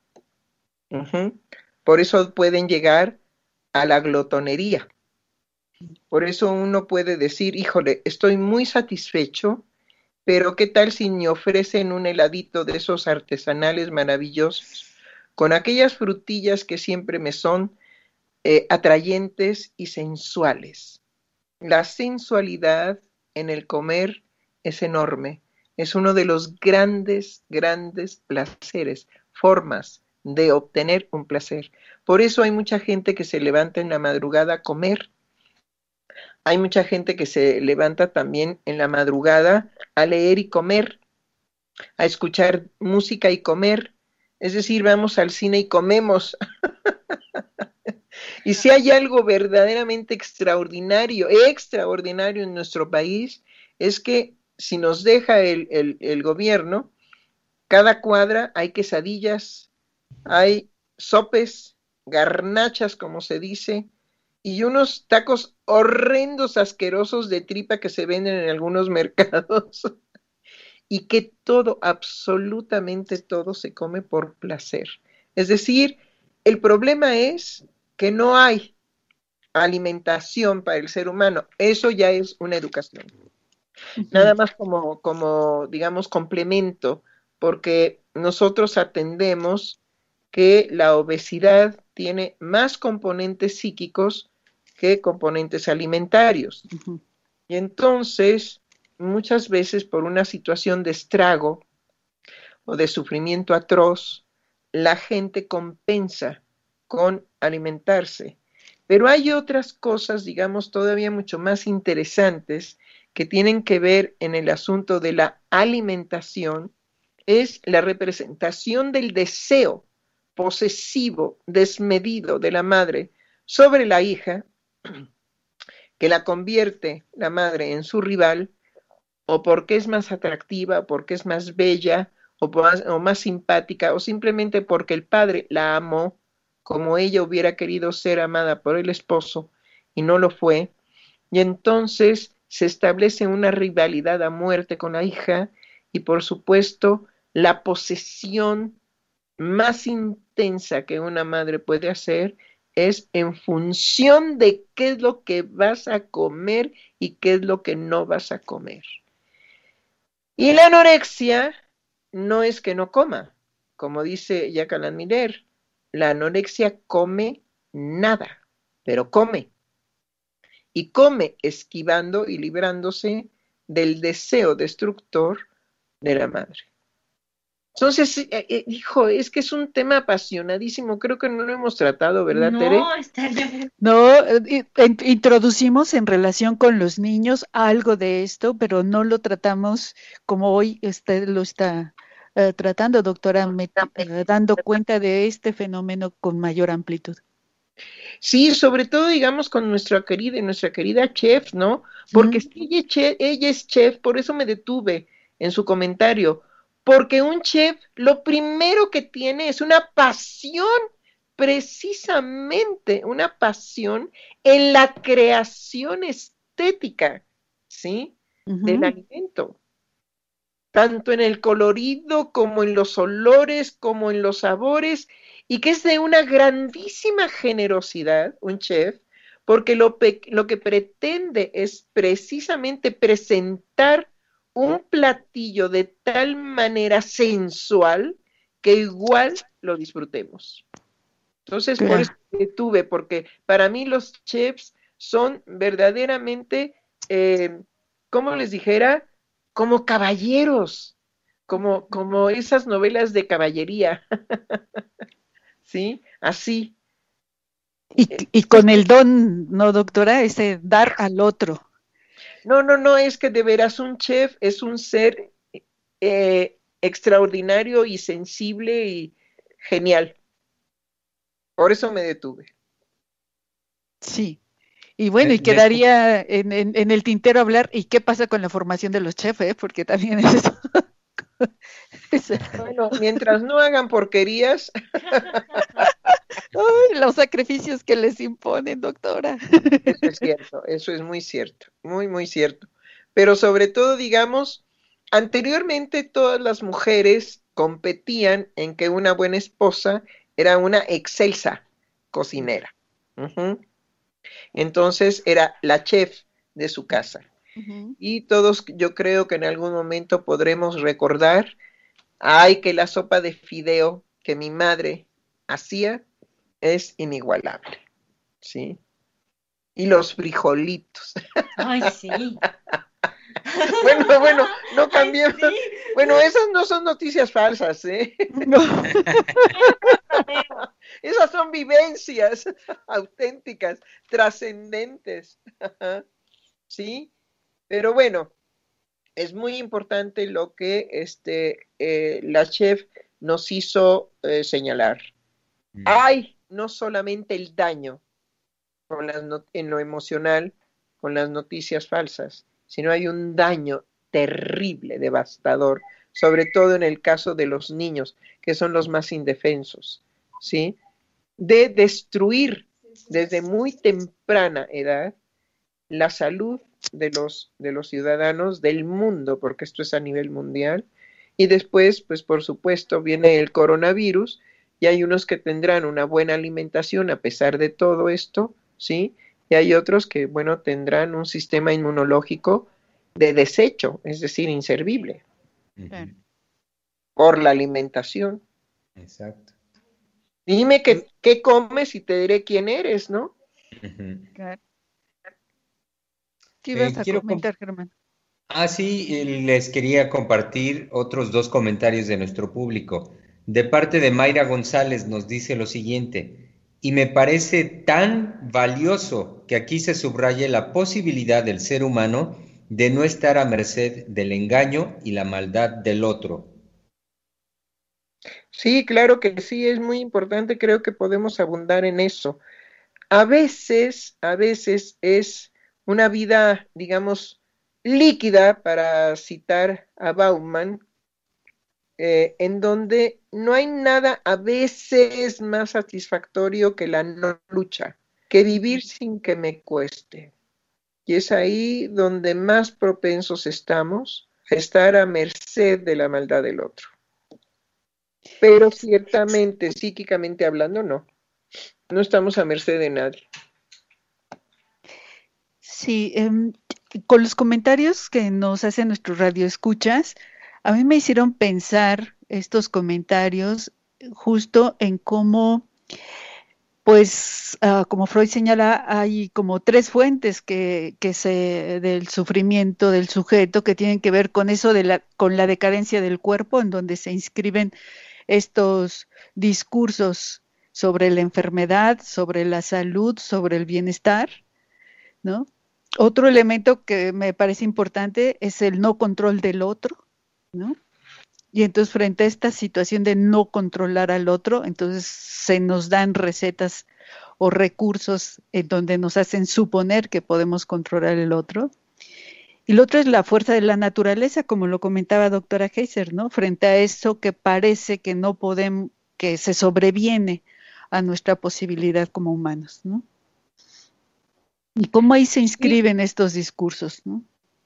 Por eso pueden llegar a la glotonería. Por eso uno puede decir: híjole, estoy muy satisfecho, pero ¿qué tal si me ofrecen un heladito de esos artesanales maravillosos, con aquellas frutillas que siempre me son atrayentes y sensuales? La sensualidad en el comer es enorme. Es uno de los grandes, grandes placeres, formas de obtener un placer. Por eso hay mucha gente que se levanta en la madrugada a comer. Hay mucha gente que se levanta también en la madrugada a leer y comer, a escuchar música y comer. Es decir, vamos al cine y comemos. Y si hay algo verdaderamente extraordinario en nuestro país, es que si nos deja el gobierno, cada cuadra hay quesadillas, hay sopes, garnachas, como se dice, y unos tacos horrendos, asquerosos de tripa que se venden en algunos mercados. Y que todo, absolutamente todo, se come por placer. Es decir, el problema es que no hay alimentación para el ser humano. Eso ya es una educación. Nada más como digamos, complemento, porque nosotros atendemos que la obesidad tiene más componentes psíquicos que componentes alimentarios. Ujú. Y entonces, muchas veces por una situación de estrago o de sufrimiento atroz, la gente compensa con alimentarse. Pero hay otras cosas, digamos, todavía mucho más interesantes que tienen que ver en el asunto de la alimentación, es la representación del deseo posesivo, desmedido de la madre sobre la hija, que la convierte la madre en su rival, o porque es más atractiva, o porque es más bella, o más simpática, o simplemente porque el padre la amó como ella hubiera querido ser amada por el esposo y no lo fue, y entonces se establece una rivalidad a muerte con la hija y por supuesto la posesión más intensa que una madre puede hacer es en función de qué es lo que vas a comer y qué es lo que no vas a comer. Y la anorexia no es que no coma, como dice Jacques Alain Miller, la anorexia come nada, pero come. Y come esquivando y librándose del deseo destructor de la madre. Entonces, hijo, es que es un tema apasionadísimo, creo que no lo hemos tratado, ¿verdad, Tere? No, estaría bien. No, introducimos en relación con los niños algo de esto, pero no lo tratamos como hoy usted lo está tratando, doctora, dando cuenta de este fenómeno con mayor amplitud. Sí, sobre todo, digamos, con nuestra querida chef, ¿no? Porque si ella es chef, por eso me detuve en su comentario, porque un chef lo primero que tiene es una pasión, precisamente una pasión en la creación estética, ¿sí? Del alimento, tanto en el colorido como en los olores, como en los sabores, y que es de una grandísima generosidad, un chef, porque lo que pretende es precisamente presentar un platillo de tal manera sensual que igual lo disfrutemos. Entonces, por eso me detuve, porque para mí los chefs son verdaderamente, ¿cómo les dijera? Como caballeros, como esas novelas de caballería. ¿Sí? Así. Y con el don, ¿no, doctora? Ese dar al otro. No, es que de veras un chef es un ser extraordinario y sensible y genial. Por eso me detuve. Sí. Y bueno, y quedaría en el tintero hablar, ¿y qué pasa con la formación de los chefs? Porque también es eso. Bueno, mientras no hagan porquerías. Ay, los sacrificios que les imponen, doctora. Eso es cierto, eso es muy cierto, muy, muy cierto. Pero sobre todo, digamos, anteriormente todas las mujeres competían en que una buena esposa era una excelsa cocinera. Entonces era la chef de su casa. Y todos yo creo que en algún momento podremos recordar, ay, que la sopa de fideo que mi madre hacía es inigualable, ¿sí? Y los frijolitos. Ay, sí. Bueno, no cambiemos. Ay, sí. Bueno, esas no son noticias falsas, ¿eh? No. Esas son vivencias auténticas, trascendentes. ¿Sí? Pero bueno, es muy importante lo que la chef nos hizo señalar. Hay no solamente el daño en lo emocional con las noticias falsas, sino hay un daño terrible, devastador, sobre todo en el caso de los niños, que son los más indefensos, ¿sí? De destruir desde muy temprana edad la salud de los ciudadanos del mundo, porque esto es a nivel mundial, y después, pues por supuesto, viene el coronavirus, y hay unos que tendrán una buena alimentación a pesar de todo esto, ¿sí? Y hay otros que, bueno, tendrán un sistema inmunológico de desecho, es decir, inservible, por la alimentación. Exacto. Dime qué comes y te diré quién eres, ¿no? Claro. ¿Qué ibas a comentar, Germán? Sí, les quería compartir otros dos comentarios de nuestro público. De parte de Mayra González nos dice lo siguiente, y me parece tan valioso que aquí se subraye la posibilidad del ser humano de no estar a merced del engaño y la maldad del otro. Sí, claro que sí, es muy importante, creo que podemos abundar en eso. A veces es una vida, digamos, líquida, para citar a Bauman, en donde no hay nada a veces más satisfactorio que la no lucha, que vivir sin que me cueste. Y es ahí donde más propensos estamos a estar a merced de la maldad del otro. Pero ciertamente, psíquicamente hablando, no estamos a merced de nadie. Sí, con los comentarios que nos hacen nuestros radioescuchas, a mí me hicieron pensar estos comentarios justo en cómo, pues, como Freud señala, hay como tres fuentes del sufrimiento del sujeto que tienen que ver con eso con la decadencia del cuerpo, en donde se inscriben estos discursos sobre la enfermedad, sobre la salud, sobre el bienestar, ¿no? Otro elemento que me parece importante es el no control del otro, ¿no? Y entonces frente a esta situación de no controlar al otro, entonces se nos dan recetas o recursos en donde nos hacen suponer que podemos controlar el otro. Y lo otro es la fuerza de la naturaleza, como lo comentaba doctora Heiser, ¿no? Frente a eso que parece que no podemos, que se sobreviene a nuestra posibilidad como humanos, ¿no? Y cómo ahí se inscriben estos discursos, ¿no?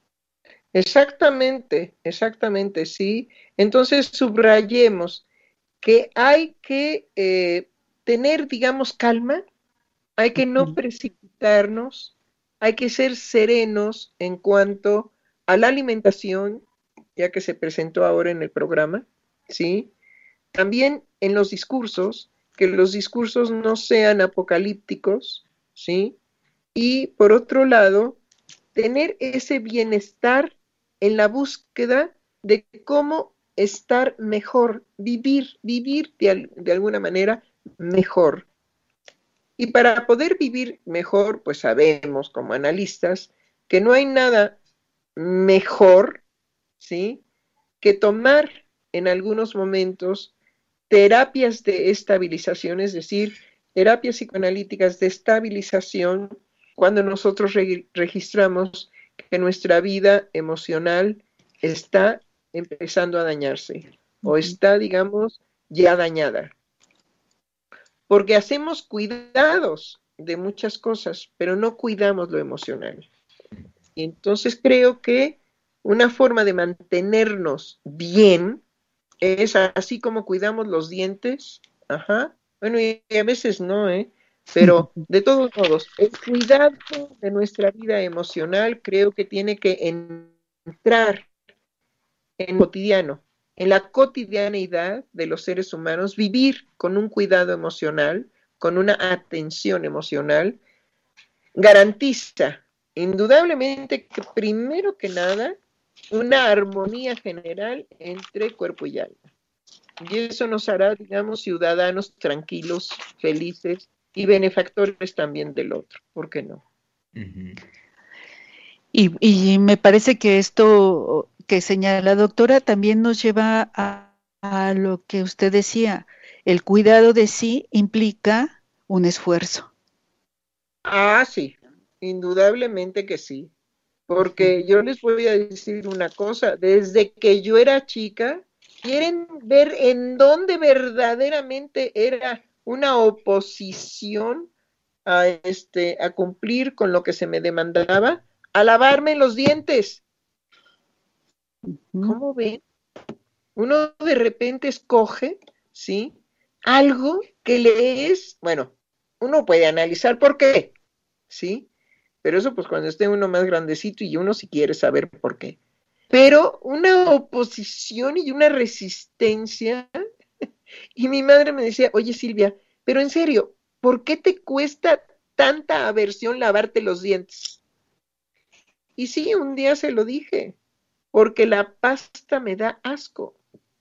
Exactamente, sí. Entonces subrayemos que hay que tener, digamos, calma, hay que no precipitarnos, hay que ser serenos en cuanto a la alimentación, ya que se presentó ahora en el programa, ¿sí? También en los discursos, que los discursos no sean apocalípticos, ¿sí? Y por otro lado, tener ese bienestar en la búsqueda de cómo estar mejor, vivir de alguna manera mejor. Y para poder vivir mejor, pues sabemos como analistas que no hay nada mejor, ¿sí?, que tomar en algunos momentos terapias de estabilización, es decir, terapias psicoanalíticas de estabilización, cuando nosotros registramos que nuestra vida emocional está empezando a dañarse o está, digamos, ya dañada. Porque hacemos cuidados de muchas cosas, pero no cuidamos lo emocional. Y entonces creo que una forma de mantenernos bien es así como cuidamos los dientes, bueno, y a veces no, pero de todos modos, el cuidado de nuestra vida emocional creo que tiene que entrar en lo cotidiano, en la cotidianeidad de los seres humanos, vivir con un cuidado emocional, con una atención emocional, garantiza indudablemente que primero que nada una armonía general entre cuerpo y alma. Y eso nos hará, digamos, ciudadanos tranquilos, felices y benefactores también del otro. ¿Por qué no? Y me parece que esto que señala la doctora también nos lleva a lo que usted decía. El cuidado de sí implica un esfuerzo. Sí, indudablemente que sí. Porque yo les voy a decir una cosa, desde que yo era chica, quieren ver en dónde verdaderamente era una oposición a cumplir con lo que se me demandaba, a lavarme los dientes. ¿Cómo ven? Uno de repente escoge, ¿sí?, algo que le es, bueno, uno puede analizar por qué, ¿sí? Pero eso pues cuando esté uno más grandecito y uno sí quiere saber por qué. Pero una oposición y una resistencia. Y mi madre me decía, oye Silvia, pero en serio, ¿por qué te cuesta tanta aversión lavarte los dientes? Y sí, un día se lo dije, porque la pasta me da asco.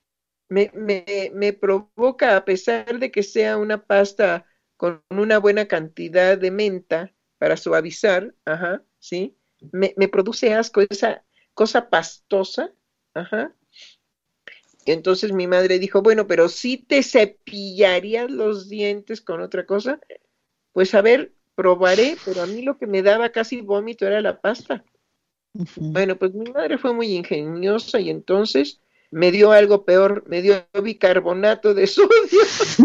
Me provoca, a pesar de que sea una pasta con una buena cantidad de menta para suavizar, ajá, ¿sí? Me produce asco esa cosa pastosa, ajá. Y entonces mi madre dijo, bueno, pero si te cepillarías los dientes con otra cosa, pues a ver, probaré, pero a mí lo que me daba casi vómito era la pasta. Bueno, pues mi madre fue muy ingeniosa y entonces me dio algo peor, me dio bicarbonato de sodio.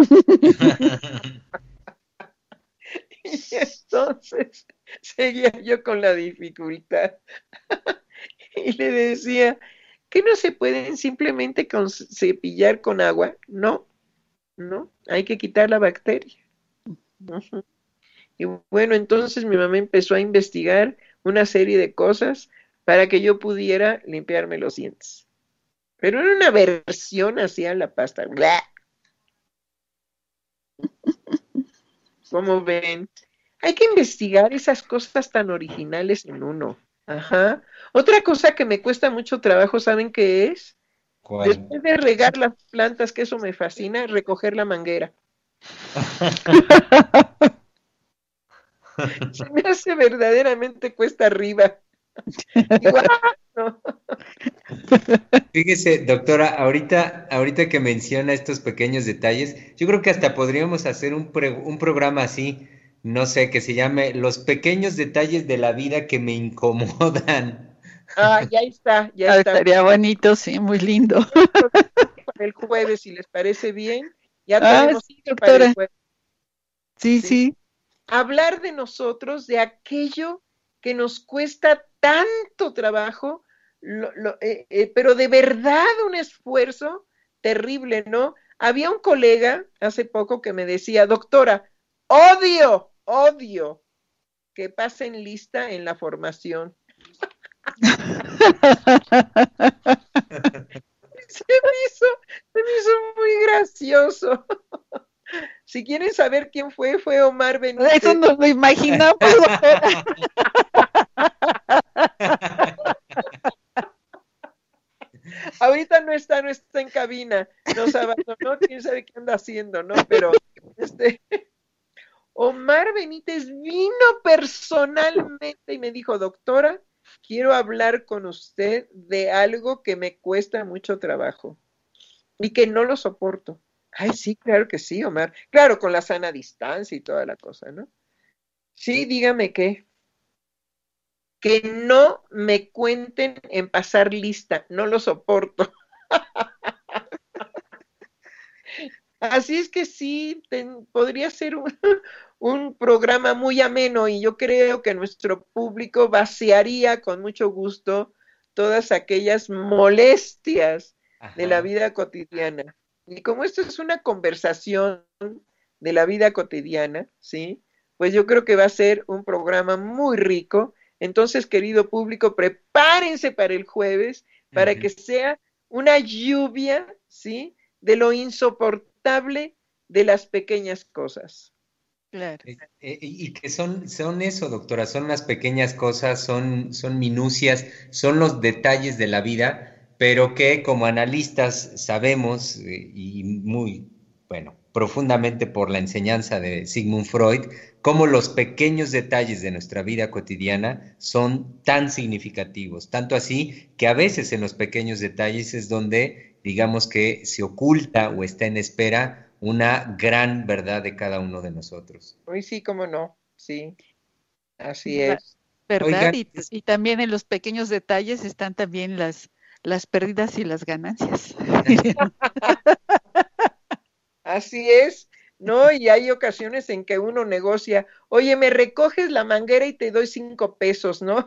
Y entonces seguía yo con la dificultad. Y le decía, ¿que no se pueden simplemente cepillar con agua? No, no, hay que quitar la bacteria. Uh-huh. Y bueno, entonces mi mamá empezó a investigar una serie de cosas para que yo pudiera limpiarme los dientes. Pero era una versión hacia la pasta. ¡Blah! ¿Cómo ven? Hay que investigar esas cosas tan originales en uno. Ajá. Otra cosa que me cuesta mucho trabajo, ¿saben qué es? ¿Cuál? Después de regar las plantas, que eso me fascina, recoger la manguera. Se me hace verdaderamente cuesta arriba. Digo, ¡ah! No. Fíjese, doctora, ahorita que menciona estos pequeños detalles, yo creo que hasta podríamos hacer un programa así, no sé, que se llame Los pequeños detalles de la vida que me incomodan. Ah, ya está, ya está. Estaría bonito, sí, muy lindo. Para el jueves, si les parece bien, ya Ah, tenemos sí, para el doctora. jueves. Sí, Sí. sí. Hablar de nosotros, de aquello que nos cuesta tanto trabajo, pero de verdad un esfuerzo terrible, ¿no? Había un colega hace poco que me decía, doctora, odio que pasen lista en la formación. Se me hizo muy gracioso. Si quieren saber quién fue Omar Benítez. Eso nos lo imaginamos, doctora. Ahorita no está en cabina, nos abandonó, quién sabe qué anda haciendo, ¿no? Pero Omar Benítez vino personalmente y me dijo, doctora, quiero hablar con usted de algo que me cuesta mucho trabajo y que no lo soporto. Ay, sí, claro que sí, Omar. Claro, con la sana distancia y toda la cosa, ¿no? Sí, dígame qué. Que no me cuenten en pasar lista, no lo soporto. Así es que sí, podría ser un programa muy ameno y yo creo que nuestro público vaciaría con mucho gusto todas aquellas molestias de la vida cotidiana. Y como esto es una conversación de la vida cotidiana, ¿sí? Pues yo creo que va a ser un programa muy rico. Entonces, querido público, prepárense para el jueves para que sea una lluvia, ¿sí? De lo insoportable de las pequeñas cosas. Claro. Y que son eso, doctora, son las pequeñas cosas, son minucias, son los detalles de la vida, pero que como analistas sabemos, y muy, bueno, profundamente por la enseñanza de Sigmund Freud, cómo los pequeños detalles de nuestra vida cotidiana son tan significativos, tanto así que a veces en los pequeños detalles es donde, digamos que se oculta o está en espera una gran verdad de cada uno de nosotros. Uy, sí, cómo no, sí, así es. ¿Verdad? Oigan, Y también en los pequeños detalles están también las pérdidas y las ganancias. Así es, ¿no? Y hay ocasiones en que uno negocia, oye, me recoges la manguera y te doy 5 pesos, ¿no?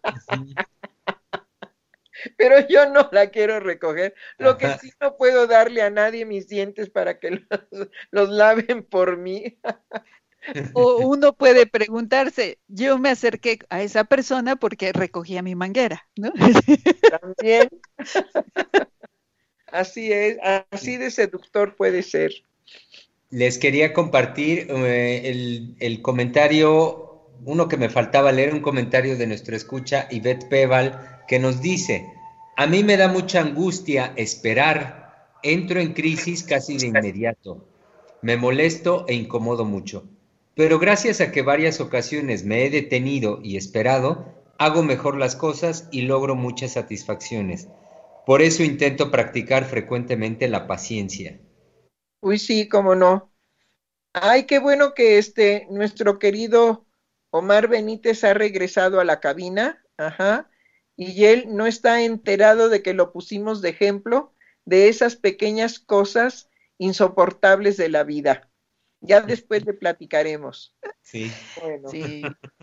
Pero yo no la quiero recoger. Lo que sí no puedo darle a nadie mis dientes para que los laven por mí. O uno puede preguntarse, yo me acerqué a esa persona porque recogía mi manguera, ¿no? También. Así es, así de seductor puede ser. Les quería compartir el comentario, uno que me faltaba leer, un comentario de nuestra escucha, Ivette Peval, que nos dice: a mí me da mucha angustia esperar, entro en crisis casi de inmediato, me molesto e incomodo mucho, pero gracias a que varias ocasiones me he detenido y esperado, hago mejor las cosas y logro muchas satisfacciones. Por eso intento practicar frecuentemente la paciencia. Uy, sí, cómo no. Ay, qué bueno que nuestro querido Omar Benítez ha regresado a la cabina, ajá, y él no está enterado de que lo pusimos de ejemplo de esas pequeñas cosas insoportables de la vida. Ya después le platicaremos. Sí. Bueno. Sí.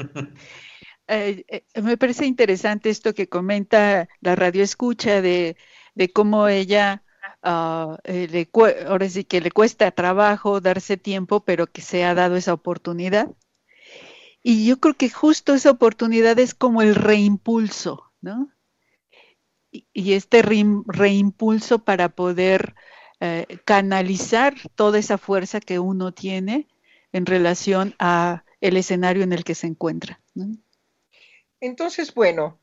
Me parece interesante esto que comenta la radioescucha de cómo ella ahora sí que le cuesta trabajo darse tiempo, pero que se ha dado esa oportunidad. Y yo creo que justo esa oportunidad es como el reimpulso, ¿no? Y este reimpulso para poder canalizar toda esa fuerza que uno tiene en relación a el escenario en el que se encuentra, ¿no? Entonces, bueno,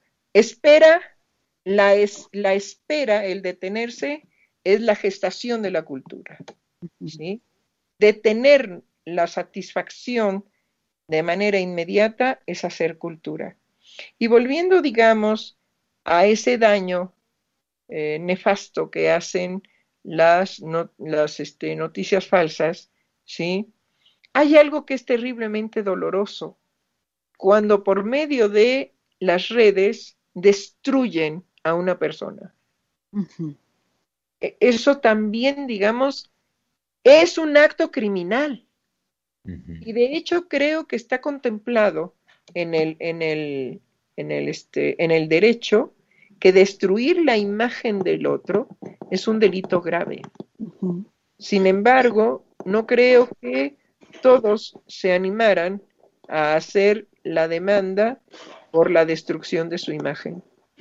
la espera, el detenerse, es la gestación de la cultura, ¿sí? Detener la satisfacción de manera inmediata es hacer cultura. Y volviendo, digamos, a ese daño nefasto que hacen las noticias falsas, ¿sí? Hay algo que es terriblemente doloroso, cuando por medio de las redes destruyen a una persona. Uh-huh. Eso también, digamos, es un acto criminal. Uh-huh. Y de hecho creo que está contemplado en el derecho que destruir la imagen del otro es un delito grave. Uh-huh. Sin embargo, no creo que todos se animaran a hacer la demanda por la destrucción de su imagen.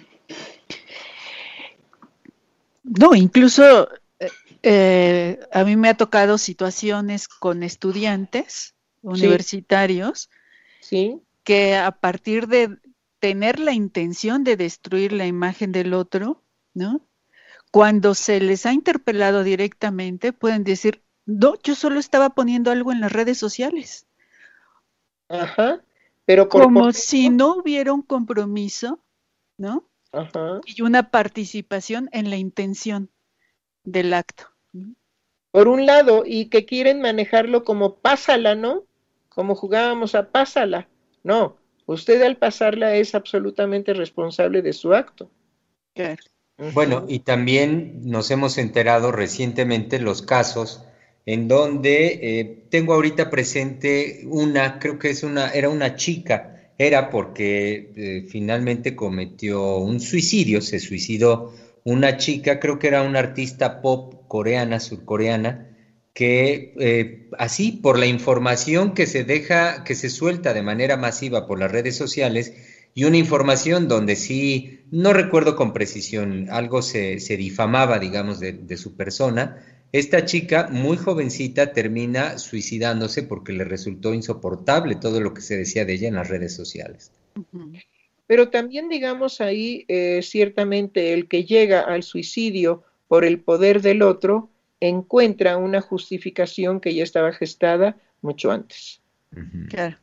No, incluso a mí me ha tocado situaciones con estudiantes universitarios, ¿sí? Que a partir de tener la intención de destruir la imagen del otro, ¿no? Cuando se les ha interpelado directamente, pueden decir, no, yo solo estaba poniendo algo en las redes sociales. Ajá, pero como si no hubiera un compromiso, ¿no? Ajá. Y una participación en la intención del acto. Por un lado, y que quieren manejarlo como pásala, ¿no? Como jugábamos a pásala. No, usted al pasarla es absolutamente responsable de su acto. Claro. Bueno, y también nos hemos enterado recientemente los casos en donde tengo ahorita presente creo que era una chica, era porque finalmente cometió un suicidio, se suicidó una chica, creo que era una artista pop coreana, surcoreana, que así por la información que se suelta de manera masiva por las redes sociales, y una información donde sí, no recuerdo con precisión, algo se difamaba, digamos, de su persona. Esta chica, muy jovencita, termina suicidándose porque le resultó insoportable todo lo que se decía de ella en las redes sociales. Uh-huh. Pero también, digamos, ahí ciertamente el que llega al suicidio por el poder del otro encuentra una justificación que ya estaba gestada mucho antes. Uh-huh. Claro.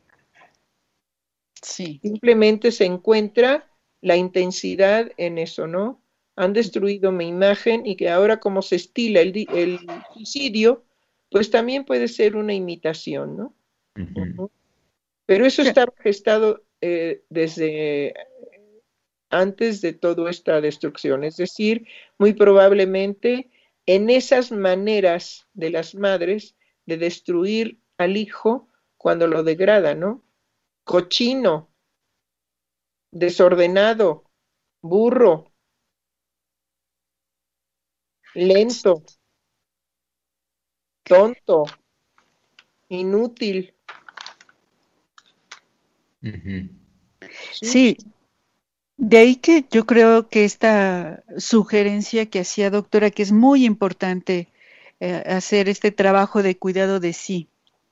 Sí. Simplemente se encuentra la intensidad en eso, ¿no? Han destruido mi imagen y que ahora como se estila el suicidio, pues también puede ser una imitación, ¿no? Uh-huh. Pero eso estaba gestado desde antes de toda esta destrucción, es decir, muy probablemente en esas maneras de las madres de destruir al hijo cuando lo degrada, ¿no? Cochino, desordenado, burro, lento, tonto, inútil. Uh-huh. Sí, de ahí que yo creo que esta sugerencia que hacía doctora, que es muy importante hacer este trabajo de cuidado de sí,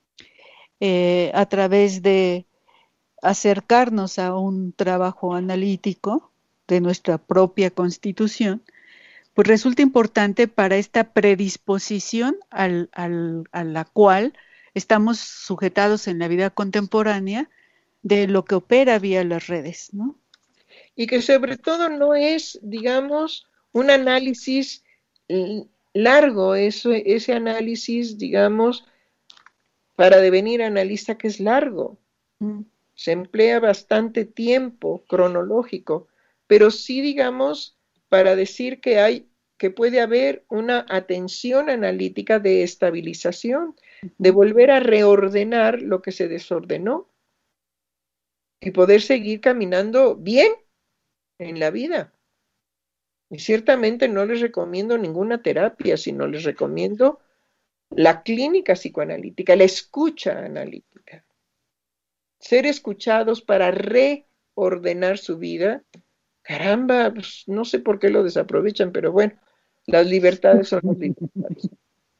a través de acercarnos a un trabajo analítico de nuestra propia constitución, pues resulta importante para esta predisposición a la cual estamos sujetados en la vida contemporánea de lo que opera vía las redes, ¿no? Y que sobre todo no es, digamos, un análisis largo, ese análisis, digamos, para devenir analista que es largo. Se emplea bastante tiempo cronológico, pero sí, digamos, para decir que puede haber una atención analítica de estabilización, de volver a reordenar lo que se desordenó y poder seguir caminando bien en la vida. Y ciertamente no les recomiendo ninguna terapia, sino les recomiendo la clínica psicoanalítica, la escucha analítica. Ser escuchados para reordenar su vida. Caramba, pues no sé por qué lo desaprovechan, pero bueno, las libertades son las libertades.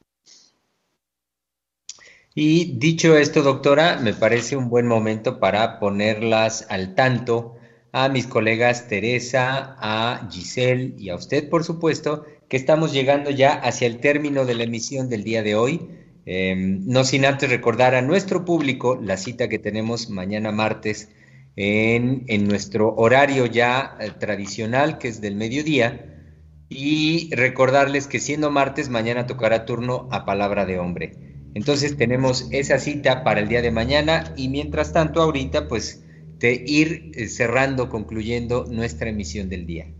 Y dicho esto, doctora, me parece un buen momento para ponerlas al tanto a mis colegas Teresa, a Giselle y a usted, por supuesto, que estamos llegando ya hacia el término de la emisión del día de hoy. No sin antes recordar a nuestro público la cita que tenemos mañana martes en nuestro horario ya tradicional, que es del mediodía, y recordarles que siendo martes, mañana tocará turno a Palabra de Hombre. Entonces tenemos esa cita para el día de mañana y mientras tanto ahorita pues de ir cerrando, concluyendo nuestra emisión del día.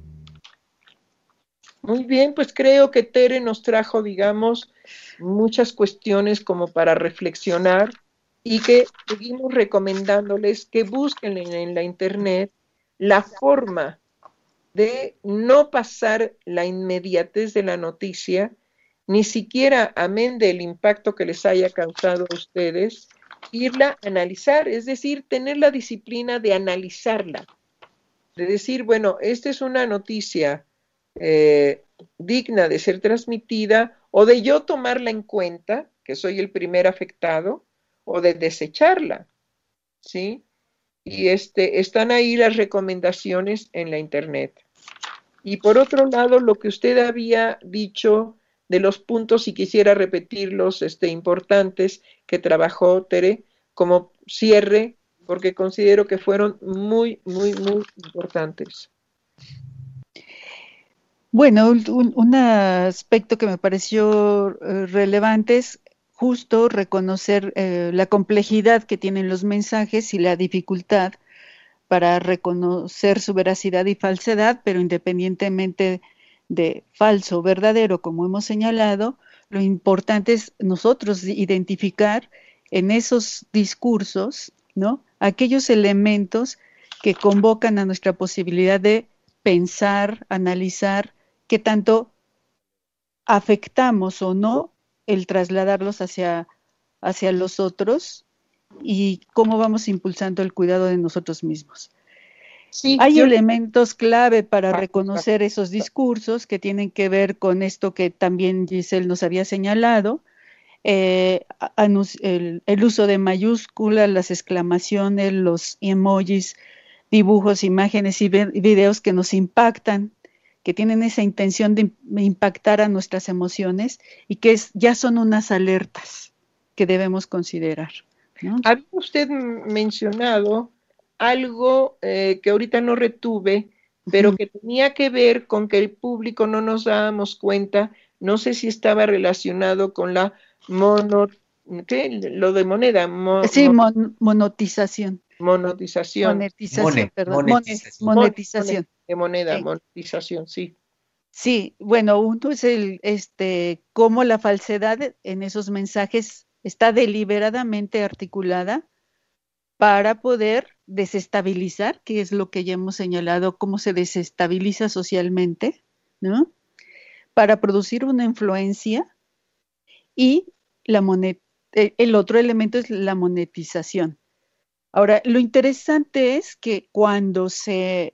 Muy bien, pues creo que Tere nos trajo, digamos, muchas cuestiones como para reflexionar y que seguimos recomendándoles que busquen en la internet la forma de no pasar la inmediatez de la noticia, ni siquiera, amén del impacto que les haya causado a ustedes, irla a analizar, es decir, tener la disciplina de analizarla, de decir, bueno, esta es una noticia digna de ser transmitida, o de yo tomarla en cuenta, que soy el primer afectado, o de desecharla, ¿sí? Y están ahí las recomendaciones en la internet. Y por otro lado, lo que usted había dicho de los puntos, y quisiera repetirlos, importantes, que trabajó Tere, como cierre, porque considero que fueron muy, muy, muy importantes. Bueno, un aspecto que me pareció relevante es justo reconocer la complejidad que tienen los mensajes y la dificultad para reconocer su veracidad y falsedad, pero independientemente de falso o verdadero, como hemos señalado, lo importante es nosotros identificar en esos discursos, ¿no?, aquellos elementos que convocan a nuestra posibilidad de pensar, analizar, qué tanto afectamos o no el trasladarlos hacia los otros y cómo vamos impulsando el cuidado de nosotros mismos. Sí, hay elementos clave para reconocer esos discursos que tienen que ver con esto que también Giselle nos había señalado, el uso de mayúsculas, las exclamaciones, los emojis, dibujos, imágenes y videos que nos impactan, que tienen esa intención de impactar a nuestras emociones y que ya son unas alertas que debemos considerar, ¿no? Había usted mencionado algo que ahorita no retuve, pero que tenía que ver con que el público no nos dábamos cuenta, no sé si estaba relacionado con la lo de moneda. Monetización. De moneda, monetización, sí. Sí, bueno, uno es cómo la falsedad en esos mensajes está deliberadamente articulada para poder desestabilizar, que es lo que ya hemos señalado, cómo se desestabiliza socialmente, ¿no?, para producir una influencia, y el otro elemento es la monetización. Ahora, lo interesante es que cuando se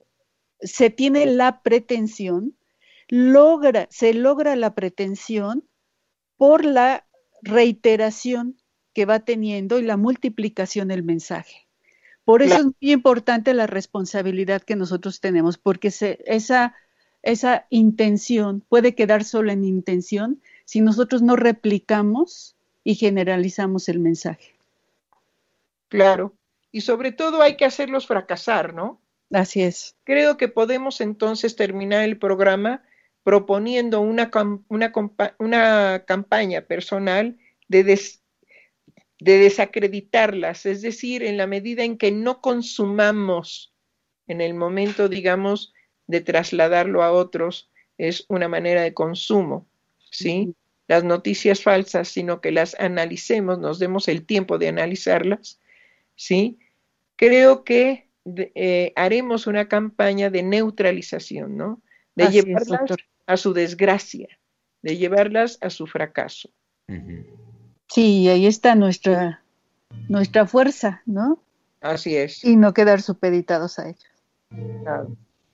tiene la pretensión, se logra la pretensión por la reiteración que va teniendo y la multiplicación del mensaje. Por eso es muy importante la responsabilidad que nosotros tenemos, porque esa intención puede quedar solo en intención si nosotros no replicamos y generalizamos el mensaje. Claro, y sobre todo hay que hacerlos fracasar, ¿no? Así es. Creo que podemos entonces terminar el programa proponiendo una campaña personal de desacreditarlas, es decir, en la medida en que no consumamos en el momento, digamos, de trasladarlo a otros, es una manera de consumo, ¿sí? Las noticias falsas, sino que las analicemos, nos demos el tiempo de analizarlas, ¿sí? Creo que haremos una campaña de neutralización, ¿no? De Así llevarlas a su desgracia, de llevarlas a su fracaso. Sí, ahí está nuestra fuerza, ¿no? Así es. Y no quedar supeditados a ellos. Claro.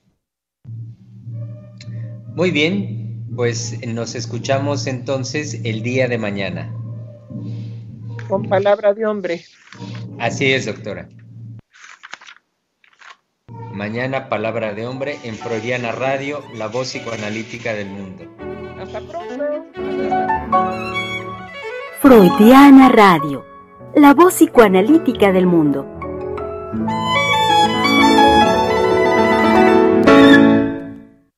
Muy bien, pues nos escuchamos entonces el día de mañana. Con palabra de hombre. Así es, doctora. Mañana Palabra de Hombre en Freudiana Radio, la voz psicoanalítica del mundo. Hasta pronto. Freudiana Radio, la voz psicoanalítica del mundo.